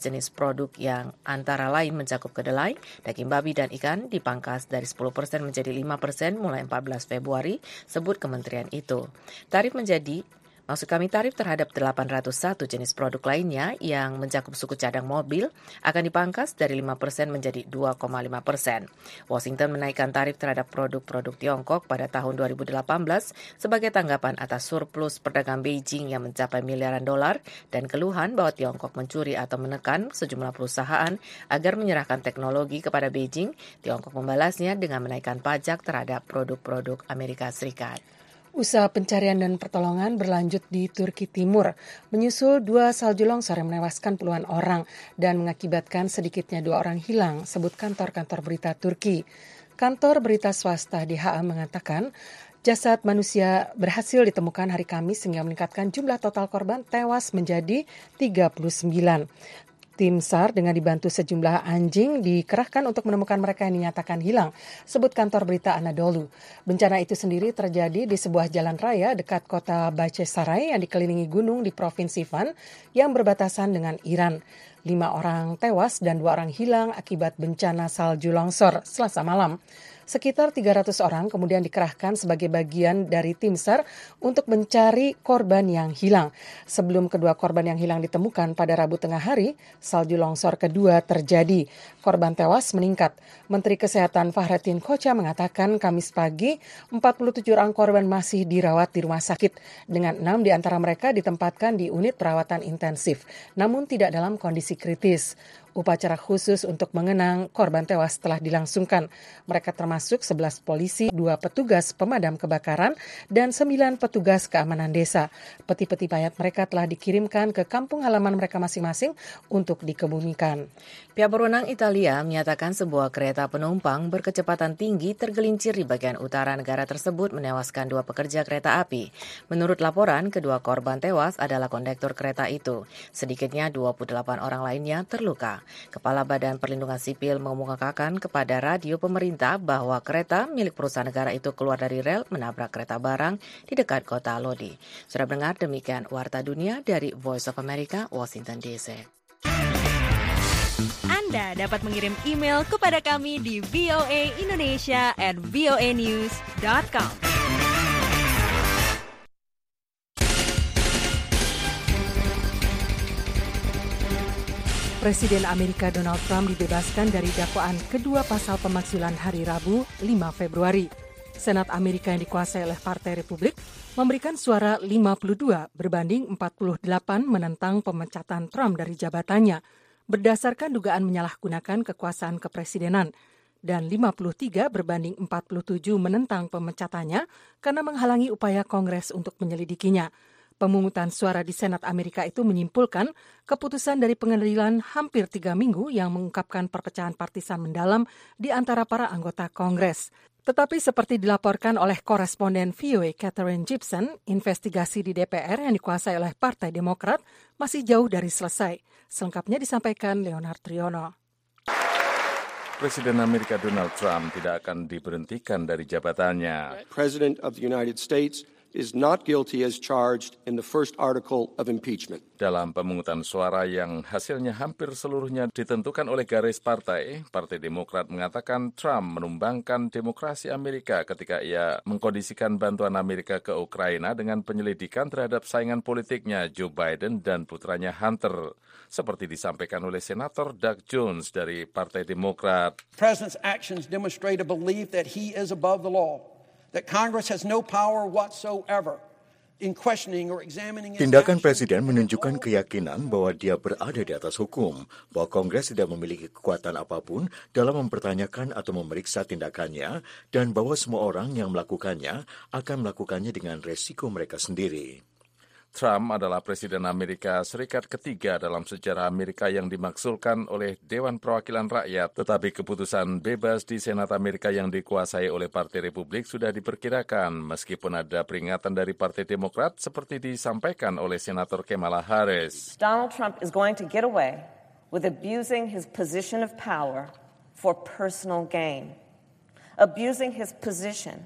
jenis produk yang antara lain mencakup kedelai, daging babi dan ikan dipangkas dari sepuluh persen menjadi lima persen mulai empat belas Februari, sebut kementerian itu. Tarif menjadi Maksud kami tarif terhadap delapan ratus satu jenis produk lainnya yang mencakup suku cadang mobil akan dipangkas dari lima persen menjadi dua koma lima persen. Washington menaikkan tarif terhadap produk-produk Tiongkok pada tahun dua ribu delapan belas sebagai tanggapan atas surplus perdagangan Beijing yang mencapai miliaran dolar dan keluhan bahwa Tiongkok mencuri atau menekan sejumlah perusahaan agar menyerahkan teknologi kepada Beijing. Tiongkok membalasnya dengan menaikkan pajak terhadap produk-produk Amerika Serikat. Usaha pencarian dan pertolongan berlanjut di Turki Timur, menyusul dua salju longsor yang menewaskan puluhan orang dan mengakibatkan sedikitnya dua orang hilang, sebut kantor-kantor berita Turki. Kantor berita swasta D H A mengatakan jasad manusia berhasil ditemukan hari Kamis sehingga meningkatkan jumlah total korban tewas menjadi tiga puluh sembilan. Tim S A R dengan dibantu sejumlah anjing dikerahkan untuk menemukan mereka yang dinyatakan hilang, sebut kantor berita Anadolu. Bencana itu sendiri terjadi di sebuah jalan raya dekat kota Bahçesaray yang dikelilingi gunung di Provinsi Van yang berbatasan dengan Iran. Lima orang tewas dan dua orang hilang akibat bencana salju longsor Selasa malam. Sekitar tiga ratus orang kemudian dikerahkan sebagai bagian dari tim S A R untuk mencari korban yang hilang. Sebelum kedua korban yang hilang ditemukan pada Rabu tengah hari, salju longsor kedua terjadi. Korban tewas meningkat. Menteri Kesehatan Fahrettin Koca mengatakan Kamis pagi empat puluh tujuh orang korban masih dirawat di rumah sakit, dengan enam di antara mereka ditempatkan di unit perawatan intensif, namun tidak dalam kondisi kritis. Upacara khusus untuk mengenang korban tewas telah dilangsungkan. Mereka termasuk sebelas polisi, dua petugas pemadam kebakaran, dan sembilan petugas keamanan desa. Peti-peti mayat mereka telah dikirimkan ke kampung halaman mereka masing-masing untuk dikebumikan. Pihak berwenang Italia menyatakan sebuah kereta penumpang berkecepatan tinggi tergelincir di bagian utara negara tersebut menewaskan dua pekerja kereta api. Menurut laporan, kedua korban tewas adalah kondektur kereta itu. Sedikitnya dua puluh delapan orang lainnya terluka. Kepala Badan Perlindungan Sipil mengemukakan kepada radio pemerintah bahwa kereta milik perusahaan negara itu keluar dari rel menabrak kereta barang di dekat kota Lodi. Sudah mendengar demikian Warta Dunia dari Voice of America, Washington D C. Anda dapat mengirim email kepada kami di v o a indonesia at v o a news dot com. Presiden Amerika Donald Trump dibebaskan dari dakwaan kedua pasal pemakzulan hari Rabu, lima Februari. Senat Amerika yang dikuasai oleh Partai Republik memberikan suara lima puluh dua berbanding empat puluh delapan menentang pemecatan Trump dari jabatannya, berdasarkan dugaan menyalahgunakan kekuasaan kepresidenan, dan lima puluh tiga berbanding empat puluh tujuh menentang pemecatannya karena menghalangi upaya Kongres untuk menyelidikinya. Pemungutan suara di Senat Amerika itu menyimpulkan keputusan dari pengadilan hampir tiga minggu yang mengungkapkan perpecahan partisan mendalam di antara para anggota Kongres. Tetapi seperti dilaporkan oleh koresponden V O A Catherine Gibson, investigasi di D P R yang dikuasai oleh Partai Demokrat masih jauh dari selesai. Selengkapnya disampaikan Leonard Triono. Presiden Amerika Donald Trump tidak akan diberhentikan dari jabatannya. President of the United States is not guilty as charged in the first article of impeachment. Dalam pemungutan suara yang hasilnya hampir seluruhnya ditentukan oleh garis partai, Partai Demokrat mengatakan Trump menumbangkan demokrasi Amerika ketika ia mengkondisikan bantuan Amerika ke Ukraina dengan penyelidikan terhadap saingan politiknya Joe Biden dan putranya Hunter, seperti disampaikan oleh Senator Doug Jones dari Partai Demokrat. The President's actions demonstrate a belief that he is above the law. That Congress has no power whatsoever in questioning or examining. Tindakan Presiden menunjukkan keyakinan bahwa dia berada di atas hukum, bahwa Kongres tidak memiliki kekuatan apapun dalam mempertanyakan atau memeriksa tindakannya, dan bahwa semua orang yang melakukannya akan melakukannya dengan resiko mereka sendiri. Trump adalah Presiden Amerika Serikat ketiga dalam sejarah Amerika yang dimaksulkan oleh Dewan Perwakilan Rakyat, tetapi keputusan bebas di Senat Amerika yang dikuasai oleh Partai Republik sudah diperkirakan, meskipun ada peringatan dari Partai Demokrat seperti disampaikan oleh Senator Kamala Harris. Donald Trump is going to get away with abusing his position of power for personal gain, abusing his position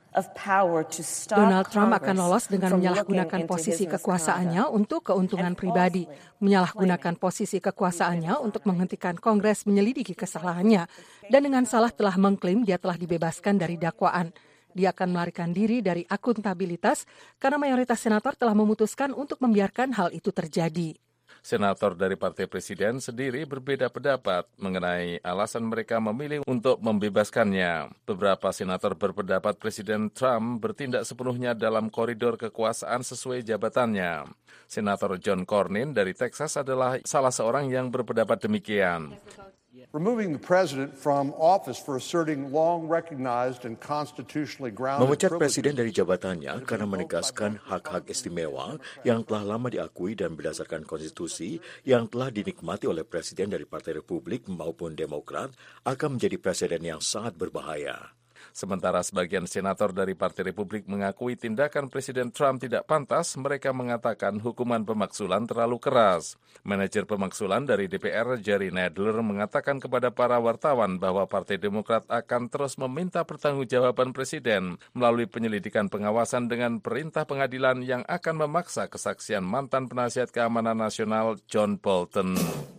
Donald Trump akan lolos dengan menyalahgunakan posisi kekuasaannya untuk keuntungan pribadi, menyalahgunakan posisi kekuasaannya untuk menghentikan Kongres menyelidiki kesalahannya, dan dengan salah telah mengklaim dia telah dibebaskan dari dakwaan. Dia akan melarikan diri dari akuntabilitas karena mayoritas senator telah memutuskan untuk membiarkan hal itu terjadi. Senator dari Partai Presiden sendiri berbeda pendapat mengenai alasan mereka memilih untuk membebaskannya. Beberapa senator berpendapat Presiden Trump bertindak sepenuhnya dalam koridor kekuasaan sesuai jabatannya. Senator John Cornyn dari Texas adalah salah seorang yang berpendapat demikian. Removing the president from office for asserting long recognized and constitutionally grounded Memecat presiden dari jabatannya karena menegaskan hak-hak istimewa yang telah lama diakui dan berdasarkan konstitusi yang telah dinikmati oleh presiden dari Partai Republik maupun Demokrat akan menjadi presiden yang sangat berbahaya. Sementara sebagian senator dari Partai Republik mengakui tindakan Presiden Trump tidak pantas, mereka mengatakan hukuman pemaksulan terlalu keras. Manajer pemaksulan dari D P R, Jerry Nadler, mengatakan kepada para wartawan bahwa Partai Demokrat akan terus meminta pertanggungjawaban Presiden melalui penyelidikan pengawasan dengan perintah pengadilan yang akan memaksa kesaksian mantan penasihat keamanan nasional John Bolton.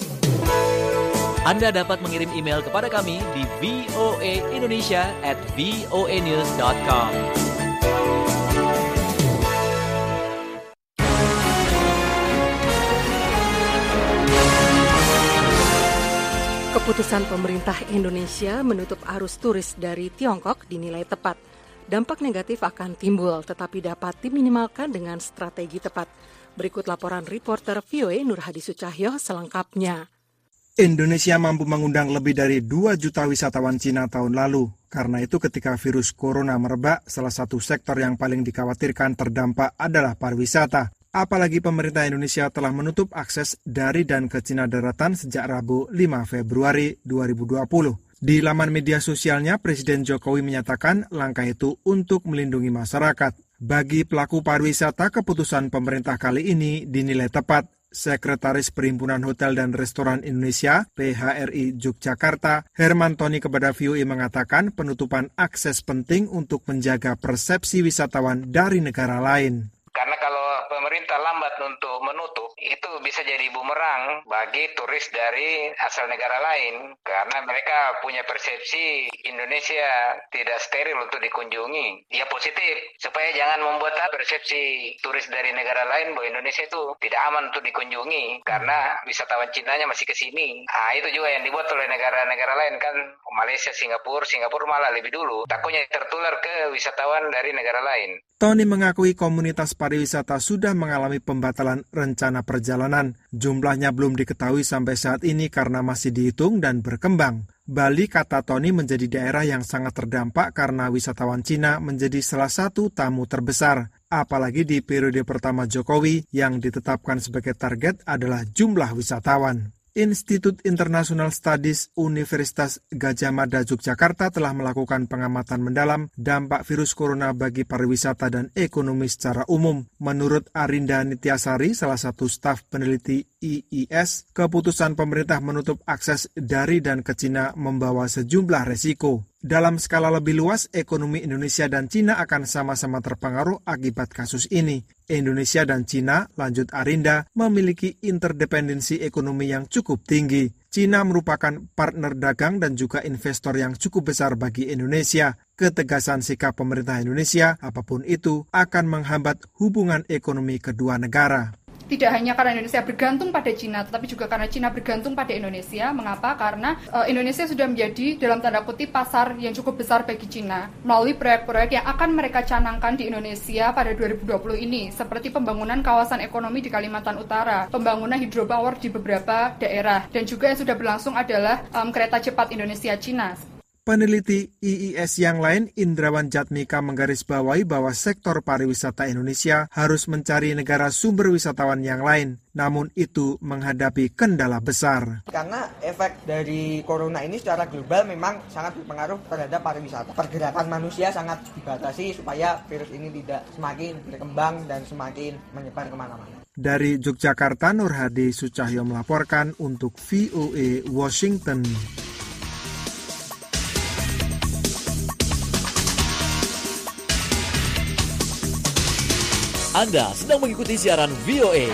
Anda dapat mengirim email kepada kami di v o a indonesia at v o a news dot com. Keputusan pemerintah Indonesia menutup arus turis dari Tiongkok dinilai tepat. Dampak negatif akan timbul, tetapi dapat diminimalkan dengan strategi tepat. Berikut laporan reporter V O A Nur Hadi Sucahyo selengkapnya. Indonesia mampu mengundang lebih dari dua juta wisatawan Cina tahun lalu. Karena itu ketika virus corona merebak, salah satu sektor yang paling dikhawatirkan terdampak adalah pariwisata. Apalagi pemerintah Indonesia telah menutup akses dari dan ke Cina daratan sejak Rabu lima Februari dua ribu dua puluh. Di laman media sosialnya, Presiden Jokowi menyatakan langkah itu untuk melindungi masyarakat. Bagi pelaku pariwisata, keputusan pemerintah kali ini dinilai tepat. Sekretaris Perhimpunan Hotel dan Restoran Indonesia P H R I Yogyakarta, Herman Tony kepada V O A mengatakan penutupan akses penting untuk menjaga persepsi wisatawan dari negara lain. Karena kalau pemerintah lambat untuk menutup, itu bisa jadi bumerang bagi turis dari asal negara lain. Karena mereka punya persepsi Indonesia tidak steril untuk dikunjungi. Ya positif, supaya jangan membuat persepsi turis dari negara lain bahwa Indonesia itu tidak aman untuk dikunjungi. Karena wisatawan Cinanya masih ke sini. Nah, itu juga yang dibuat oleh negara-negara lain kan. Malaysia, Singapura, Singapura malah lebih dulu. Takutnya tertular ke wisatawan dari negara lain. Tony mengakui komunitas pariwisata sudah mengalami pembatalan rencana perjalanan. Jumlahnya belum diketahui sampai saat ini karena masih dihitung dan berkembang. Bali, kata Tony, menjadi daerah yang sangat terdampak karena wisatawan Cina menjadi salah satu tamu terbesar. Apalagi di periode pertama Jokowi yang ditetapkan sebagai target adalah jumlah wisatawan. Institut International Studies Universitas Gadjah Mada Yogyakarta telah melakukan pengamatan mendalam dampak virus corona bagi pariwisata dan ekonomi secara umum. Menurut Arinda Nityasari, salah satu staf peneliti I I S, keputusan pemerintah menutup akses dari dan ke Cina membawa sejumlah resiko. Dalam skala lebih luas, ekonomi Indonesia dan Cina akan sama-sama terpengaruh akibat kasus ini. Indonesia dan Cina, lanjut Arinda, memiliki interdependensi ekonomi yang cukup tinggi. Cina merupakan partner dagang dan juga investor yang cukup besar bagi Indonesia. Ketegasan sikap pemerintah Indonesia, apapun itu, akan menghambat hubungan ekonomi kedua negara. Tidak hanya karena Indonesia bergantung pada Cina, tetapi juga karena Cina bergantung pada Indonesia. Mengapa? Karena uh, Indonesia sudah menjadi dalam tanda kutip pasar yang cukup besar bagi Cina melalui proyek-proyek yang akan mereka canangkan di Indonesia pada dua ribu dua puluh ini, seperti pembangunan kawasan ekonomi di Kalimantan Utara, pembangunan hidropower di beberapa daerah, dan juga yang sudah berlangsung adalah um, kereta cepat Indonesia-Cina. Peneliti I I S yang lain, Indrawan Jatmika, menggarisbawahi bahwa sektor pariwisata Indonesia harus mencari negara sumber wisatawan yang lain. Namun itu menghadapi kendala besar. Karena efek dari corona ini secara global memang sangat berpengaruh terhadap pariwisata. Pergerakan manusia sangat dibatasi supaya virus ini tidak semakin berkembang dan semakin menyebar kemana-mana. Dari Yogyakarta, Nur Hadi Sucahyo melaporkan untuk V O A Washington. Anda sedang mengikuti siaran V O A.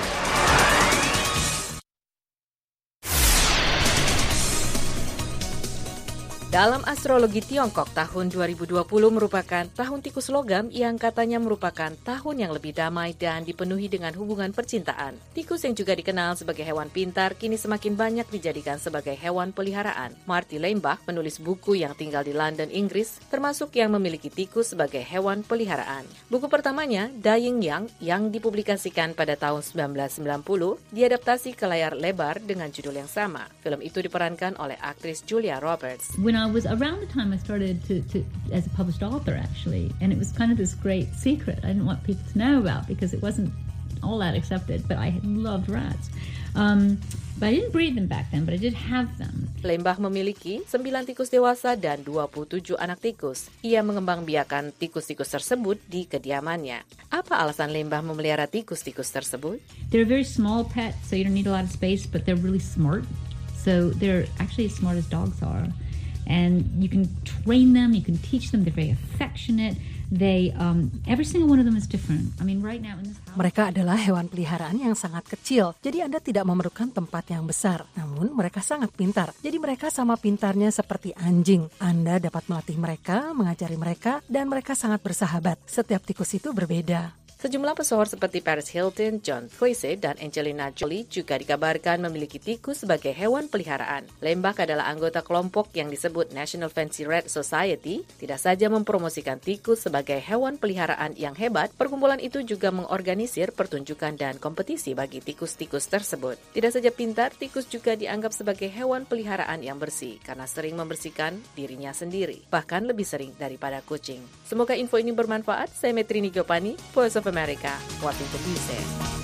Dalam astrologi Tiongkok, tahun dua ribu dua puluh merupakan tahun tikus logam yang katanya merupakan tahun yang lebih damai dan dipenuhi dengan hubungan percintaan. Tikus yang juga dikenal sebagai hewan pintar kini semakin banyak dijadikan sebagai hewan peliharaan. Marty Leimbach, penulis buku yang tinggal di London, Inggris, termasuk yang memiliki tikus sebagai hewan peliharaan. Buku pertamanya, Dying Young, yang dipublikasikan pada tahun sembilan belas sembilan puluh, diadaptasi ke layar lebar dengan judul yang sama. Film itu diperankan oleh aktris Julia Roberts. When I was around the time I started to, to as a published author, actually, and it was kind of this great secret I didn't want people to know about because it wasn't all that accepted, but I loved rats. Um, but I didn't breed them back then, but I did have them. Leimbach memiliki sembilan tikus dewasa dan dua puluh tujuh anak tikus. Ia mengembangbiakan tikus-tikus tersebut di kediamannya. Apa alasan Leimbach memelihara tikus-tikus tersebut? They're very small pets, so you don't need a lot of space, but they're really smart. So they're actually as smart as dogs are. And you can train them, you can teach them, they're very affectionate. They, um, every single one of them is different. I mean, right now in this house... Mereka adalah hewan peliharaan yang sangat kecil, jadi Anda tidak memerlukan tempat yang besar. Namun mereka sangat pintar, jadi mereka sama pintarnya seperti anjing. Anda dapat melatih mereka, mengajari mereka, dan mereka sangat bersahabat. Setiap tikus itu berbeda. Sejumlah pesohor seperti Paris Hilton, John Cleese, dan Angelina Jolie juga dikabarkan memiliki tikus sebagai hewan peliharaan. Leimbach adalah anggota kelompok yang disebut National Fancy Rat Society. Tidak saja mempromosikan tikus sebagai hewan peliharaan yang hebat, perkumpulan itu juga mengorganisir pertunjukan dan kompetisi bagi tikus-tikus tersebut. Tidak saja pintar, tikus juga dianggap sebagai hewan peliharaan yang bersih karena sering membersihkan dirinya sendiri, bahkan lebih sering daripada kucing. Semoga info ini bermanfaat. Saya Metrini Giopani, Voice of America, Washington D C.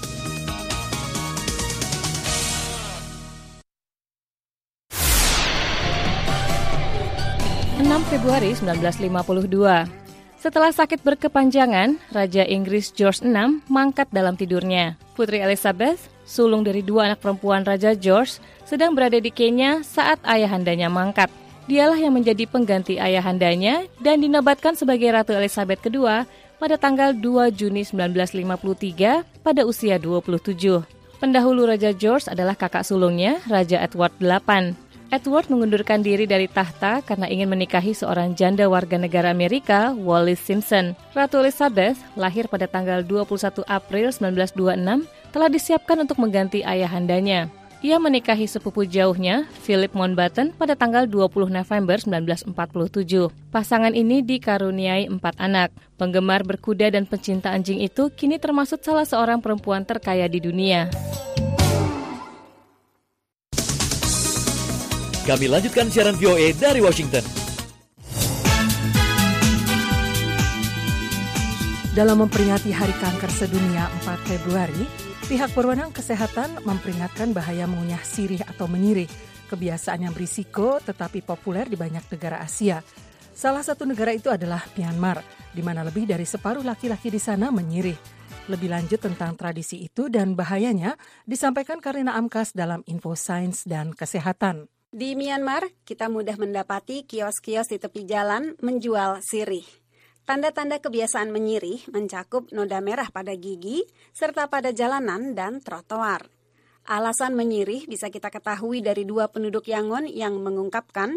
enam Februari seribu sembilan ratus lima puluh dua. Setelah sakit berkepanjangan, Raja Inggris George enam mangkat dalam tidurnya. Putri Elizabeth, sulung dari dua anak perempuan Raja George, sedang berada di Kenya saat ayahandanya mangkat. Dialah yang menjadi pengganti ayahandanya dan dinobatkan sebagai Ratu Elizabeth kedua pada tanggal dua Juni seribu sembilan ratus lima puluh tiga pada usia dua puluh tujuh. Pendahulu Raja George adalah kakak sulungnya, Raja Edward delapan. Edward mengundurkan diri dari tahta karena ingin menikahi seorang janda warga negara Amerika, Wallis Simpson. Ratu Elizabeth, lahir pada tanggal dua puluh satu April seribu sembilan ratus dua puluh enam, telah disiapkan untuk mengganti ayahandanya. Ia menikahi sepupu jauhnya, Philip Mountbatten, pada tanggal dua puluh November seribu sembilan ratus empat puluh tujuh. Pasangan ini dikaruniai empat anak. Penggemar berkuda dan pencinta anjing itu kini termasuk salah seorang perempuan terkaya di dunia. Kami lanjutkan siaran V O A dari Washington. Dalam memperingati Hari Kanker Sedunia empat Februari, pihak berwenang kesehatan memperingatkan bahaya mengunyah sirih atau menyirih, kebiasaan yang berisiko tetapi populer di banyak negara Asia. Salah satu negara itu adalah Myanmar, di mana lebih dari separuh laki-laki di sana menyirih. Lebih lanjut tentang tradisi itu dan bahayanya disampaikan Karina Amkas dalam Info Sains dan Kesehatan. Di Myanmar, kita mudah mendapati kios-kios di tepi jalan menjual sirih. Tanda-tanda kebiasaan menyirih mencakup noda merah pada gigi, serta pada jalanan dan trotoar. Alasan menyirih bisa kita ketahui dari dua penduduk Yangon yang mengungkapkan,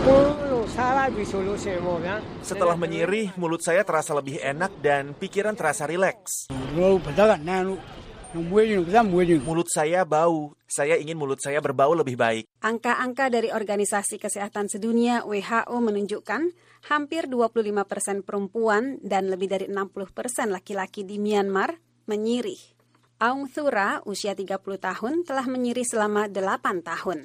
setelah menyirih, mulut saya terasa lebih enak dan pikiran terasa rileks. Mulut saya bau. Saya ingin mulut saya berbau lebih baik. Angka-angka dari Organisasi Kesehatan Sedunia W H O menunjukkan hampir dua puluh lima persen perempuan dan lebih dari enam puluh persen laki-laki di Myanmar menyirih. Aung Thura, usia tiga puluh tahun, telah menyirih selama delapan tahun.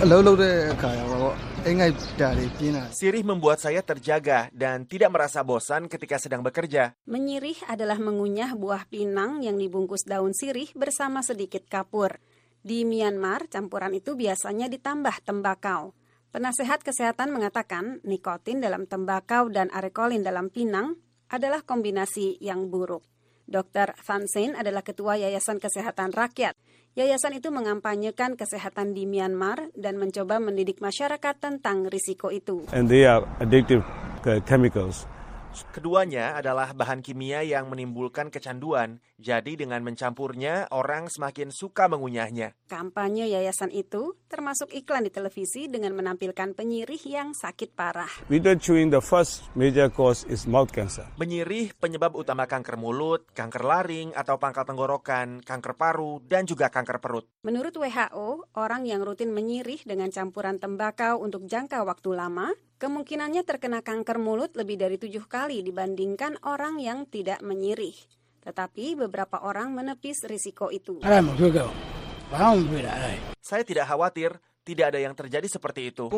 Sirih membuat saya terjaga dan tidak merasa bosan ketika sedang bekerja. Menyirih adalah mengunyah buah pinang yang dibungkus daun sirih bersama sedikit kapur. Di Myanmar, campuran itu biasanya ditambah tembakau. Penasehat kesehatan mengatakan nikotin dalam tembakau dan arekolin dalam pinang adalah kombinasi yang buruk. dokter Van Sein adalah ketua Yayasan Kesehatan Rakyat. Yayasan itu mengampanyekan kesehatan di Myanmar dan mencoba mendidik masyarakat tentang risiko itu. And they are addictive chemicals Keduanya adalah bahan kimia yang menimbulkan kecanduan, jadi dengan mencampurnya orang semakin suka mengunyahnya. Kampanye yayasan itu termasuk iklan di televisi dengan menampilkan penyirih yang sakit parah. Window chewing, the first major cause is mouth cancer. Menyirih penyebab utama kanker mulut, kanker laring atau pangkal tenggorokan, kanker paru, dan juga kanker perut. Menurut W H O, orang yang rutin menyirih dengan campuran tembakau untuk jangka waktu lama, kemungkinannya terkena kanker mulut lebih dari tujuh kali dibandingkan orang yang tidak menyirih. Tetapi beberapa orang menepis risiko itu. Saya tidak khawatir, tidak ada yang terjadi seperti itu.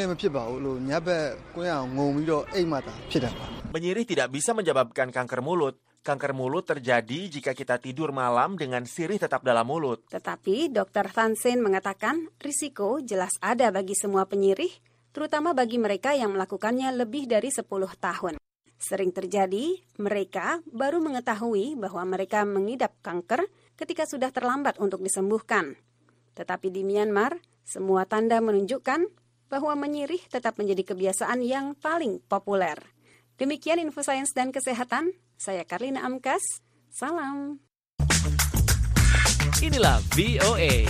Menyirih tidak bisa menyebabkan kanker mulut. Kanker mulut terjadi jika kita tidur malam dengan sirih tetap dalam mulut. Tetapi dokter Vansen mengatakan risiko jelas ada bagi semua penyirih, terutama bagi mereka yang melakukannya lebih dari sepuluh tahun. Sering terjadi, mereka baru mengetahui bahwa mereka mengidap kanker ketika sudah terlambat untuk disembuhkan. Tetapi di Myanmar, semua tanda menunjukkan bahwa menyirih tetap menjadi kebiasaan yang paling populer. Demikian info sains dan kesehatan, saya Karlina Amkas, salam. Inilah V O A.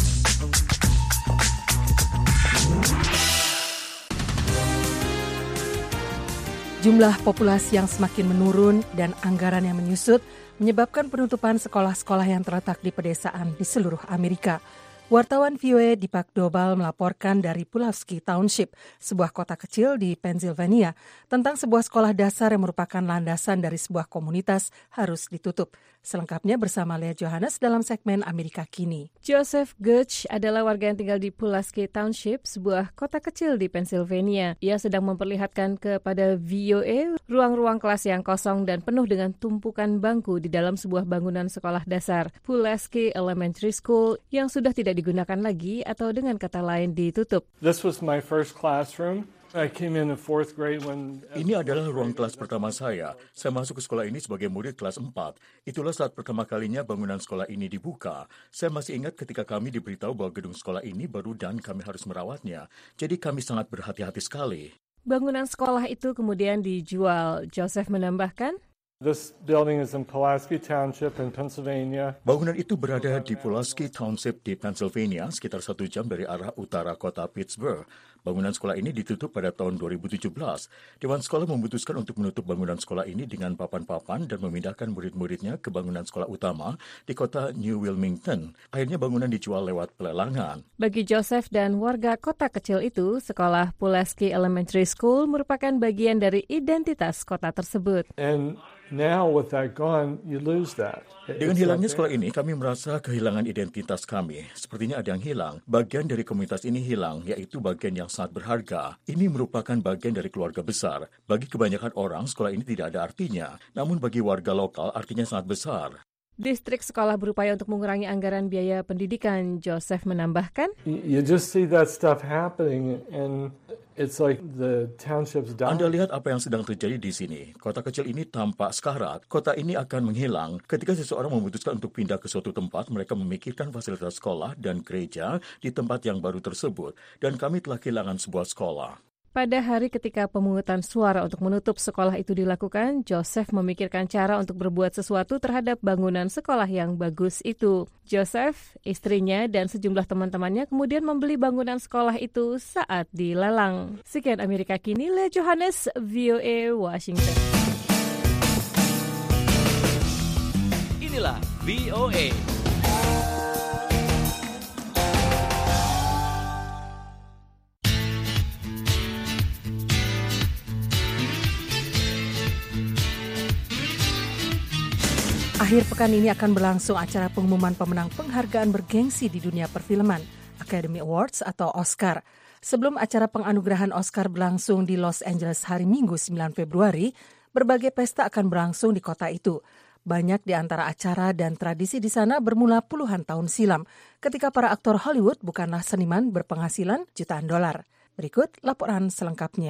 Jumlah populasi yang semakin menurun dan anggaran yang menyusut menyebabkan penutupan sekolah-sekolah yang terletak di pedesaan di seluruh Amerika. Wartawan V O A Dipak Dobal melaporkan dari Pulaski Township, sebuah kota kecil di Pennsylvania, tentang sebuah sekolah dasar yang merupakan landasan dari sebuah komunitas harus ditutup. Selengkapnya bersama Lea Johannes dalam segmen Amerika Kini. Joseph Gutch adalah warga yang tinggal di Pulaski Township, sebuah kota kecil di Pennsylvania. Ia sedang memperlihatkan kepada V O A ruang-ruang kelas yang kosong dan penuh dengan tumpukan bangku di dalam sebuah bangunan sekolah dasar, Pulaski Elementary School, yang sudah tidak digunakan lagi atau dengan kata lain ditutup. This was my first classroom. I came in the fourth grade when... Ini adalah ruang kelas pertama saya. Saya masuk ke sekolah ini sebagai murid kelas empat. Itulah saat pertama kalinya bangunan sekolah ini dibuka. Saya masih ingat ketika kami diberitahu bahwa gedung sekolah ini baru dan kami harus merawatnya. Jadi kami sangat berhati-hati sekali. Bangunan sekolah itu kemudian dijual. Joseph menambahkan, This building is in Pulaski Township in Pennsylvania. Bangunan itu berada di Pulaski Township di Pennsylvania, sekitar satu jam dari arah utara kota Pittsburgh. Bangunan sekolah ini ditutup pada tahun dua ribu tujuh belas. Dewan sekolah memutuskan untuk menutup bangunan sekolah ini dengan papan-papan dan memindahkan murid-muridnya ke bangunan sekolah utama di kota New Wilmington. Akhirnya bangunan dijual lewat pelelangan. Bagi Joseph dan warga kota kecil itu, sekolah Pulaski Elementary School merupakan bagian dari identitas kota tersebut. And now with that gone, you lose that. Dengan hilangnya sekolah ini, kami merasa kehilangan identitas kami. Sepertinya ada yang hilang. Bagian dari komunitas ini hilang, yaitu bagian yang sangat berharga. Ini merupakan bagian dari keluarga besar. Bagi kebanyakan orang, sekolah ini tidak ada artinya. Namun bagi warga lokal, artinya sangat besar. Distrik sekolah berupaya untuk mengurangi anggaran biaya pendidikan. Joseph menambahkan, You just see that stuff happening and it's like the township's dying. Anda lihat apa yang sedang terjadi di sini. Kota kecil ini tampak sekarat. Kota ini akan menghilang. Ketika seseorang memutuskan untuk pindah ke suatu tempat, mereka memikirkan fasilitas sekolah dan gereja di tempat yang baru tersebut. Dan kami telah kehilangan sebuah sekolah. Pada hari ketika pemungutan suara untuk menutup sekolah itu dilakukan, Joseph memikirkan cara untuk berbuat sesuatu terhadap bangunan sekolah yang bagus itu. Joseph, istrinya, dan sejumlah teman-temannya kemudian membeli bangunan sekolah itu saat dilelang. Sekian Amerika Kini, Lea Johannes, V O A, Washington. Inilah V O A. Akhir pekan ini akan berlangsung acara pengumuman pemenang penghargaan bergengsi di dunia perfilman, Academy Awards atau Oscar. Sebelum acara penganugerahan Oscar berlangsung di Los Angeles hari Minggu sembilan Februari, berbagai pesta akan berlangsung di kota itu. Banyak di antara acara dan tradisi di sana bermula puluhan tahun silam, ketika para aktor Hollywood bukanlah seniman berpenghasilan jutaan dolar. Berikut laporan selengkapnya.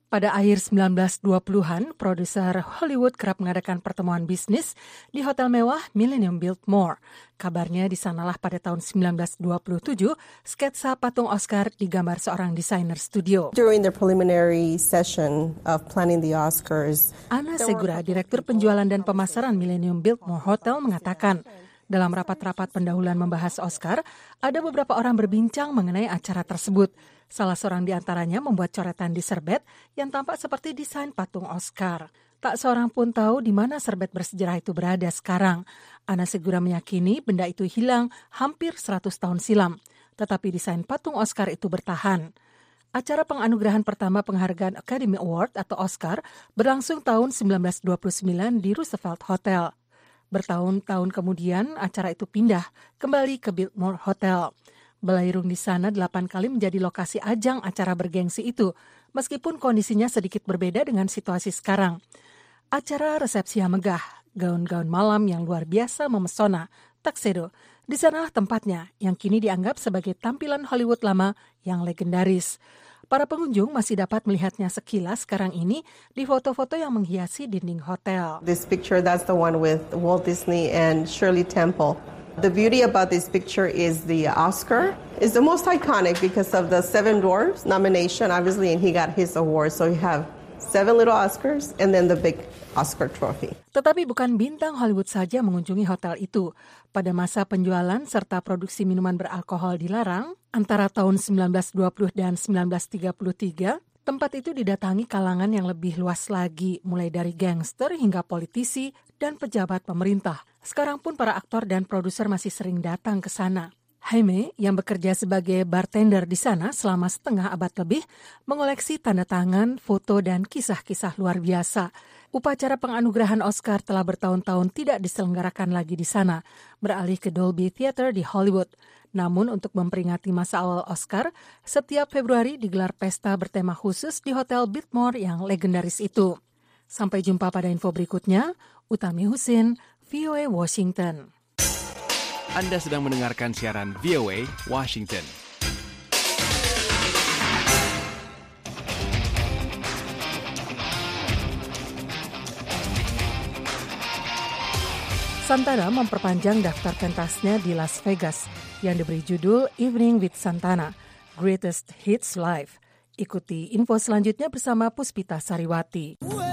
Pada akhir sembilan belas dua puluhan, produser Hollywood kerap mengadakan pertemuan bisnis di hotel mewah Millennium Biltmore. Kabarnya di sanalah pada tahun sembilan belas dua puluh tujuh, sketsa patung Oscar digambar seorang desainer studio. During the preliminary session of planning the Oscars, Ana Segura, Direktur Penjualan dan Pemasaran Millennium Biltmore Hotel, mengatakan, dalam rapat-rapat pendahuluan membahas Oscar, ada beberapa orang berbincang mengenai acara tersebut. Salah seorang di antaranya membuat coretan di serbet yang tampak seperti desain patung Oscar. Tak seorang pun tahu di mana serbet bersejarah itu berada sekarang. Ana Segura meyakini benda itu hilang hampir seratus tahun silam. Tetapi desain patung Oscar itu bertahan. Acara penganugerahan pertama penghargaan Academy Award atau Oscar berlangsung tahun sembilan belas dua puluh sembilan di Roosevelt Hotel. Bertahun-tahun kemudian, acara itu pindah kembali ke Biltmore Hotel. Belairung di sana delapan kali menjadi lokasi ajang acara bergengsi itu, meskipun kondisinya sedikit berbeda dengan situasi sekarang. Acara resepsi yang megah, gaun-gaun malam yang luar biasa memesona, tuxedo, di sanalah tempatnya yang kini dianggap sebagai tampilan Hollywood lama yang legendaris. Para pengunjung masih dapat melihatnya sekilas sekarang ini di foto-foto yang menghiasi dinding hotel. This picture, that's the one with Walt Disney and Shirley Temple. The beauty about this picture is the Oscar is the most iconic because of the Seven Dwarfs nomination, obviously, and he got his award. So you have seven little Oscars and then the big Oscar trophy. Tetapi bukan bintang Hollywood saja mengunjungi hotel itu. Pada masa penjualan serta produksi minuman beralkohol dilarang, antara tahun sembilan belas dua puluh dan sembilan belas tiga puluh tiga, tempat itu didatangi kalangan yang lebih luas lagi, mulai dari gangster hingga politisi dan pejabat pemerintah. Sekarang pun para aktor dan produser masih sering datang ke sana. Jaime, yang bekerja sebagai bartender di sana selama setengah abad lebih, mengoleksi tanda tangan, foto, dan kisah-kisah luar biasa. Upacara penganugerahan Oscar telah bertahun-tahun tidak diselenggarakan lagi di sana, beralih ke Dolby Theater di Hollywood. Namun untuk memperingati masa awal Oscar, setiap Februari digelar pesta bertema khusus di Hotel Biltmore yang legendaris itu. Sampai jumpa pada info berikutnya, Utami Husin, V O A Washington. Anda sedang mendengarkan siaran V O A Washington. Santana memperpanjang daftar pentasnya di Las Vegas yang diberi judul Evening with Santana, Greatest Hits Live. Ikuti info selanjutnya bersama Puspita Sariwati.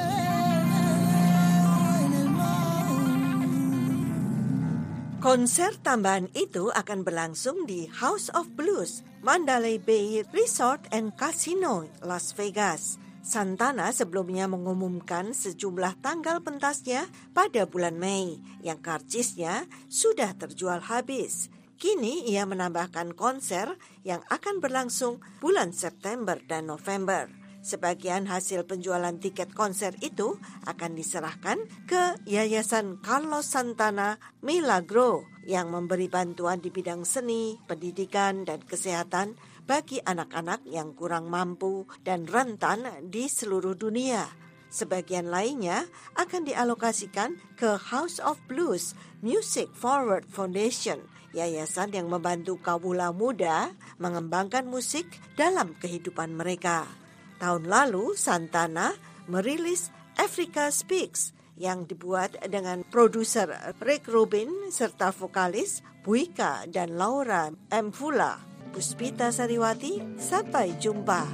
Konser tambahan itu akan berlangsung di House of Blues, Mandalay Bay Resort and Casino, Las Vegas. Santana sebelumnya mengumumkan sejumlah tanggal pentasnya pada bulan Mei, yang karcisnya sudah terjual habis. Kini ia menambahkan konser yang akan berlangsung bulan September dan November. Sebagian hasil penjualan tiket konser itu akan diserahkan ke Yayasan Carlos Santana Milagro yang memberi bantuan di bidang seni, pendidikan, dan kesehatan bagi anak-anak yang kurang mampu dan rentan di seluruh dunia. Sebagian lainnya akan dialokasikan ke House of Blues Music Forward Foundation, yayasan yang membantu kawula muda mengembangkan musik dalam kehidupan mereka. Tahun lalu, Santana merilis Africa Speaks yang dibuat dengan produser Rick Rubin serta vokalis Buika dan Laura Mvula. Puspita Sariwati, sampai jumpa.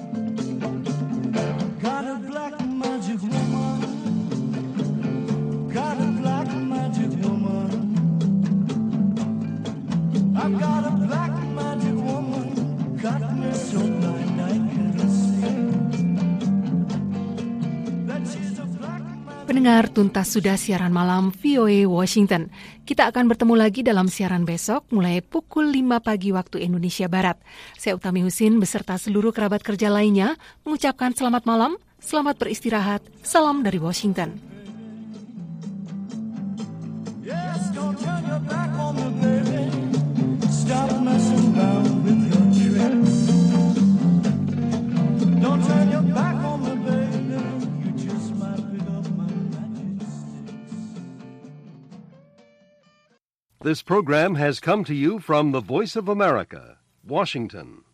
Got a black magic woman. Got a black magic woman. I've got a black magic woman. Got me so blind I can't see. Pendengar, tuntas sudah siaran malam V O A Washington. Kita akan bertemu lagi dalam siaran besok mulai pukul lima pagi waktu Indonesia Barat. Saya Utami Husin beserta seluruh kerabat kerja lainnya mengucapkan selamat malam, selamat beristirahat, salam dari Washington. Yes, don't turn your back on me, baby. Stop messing around with your tricks. Don't turn your back on me, baby. You just might pick up my magic sticks. This program has come to you from the Voice of America, Washington.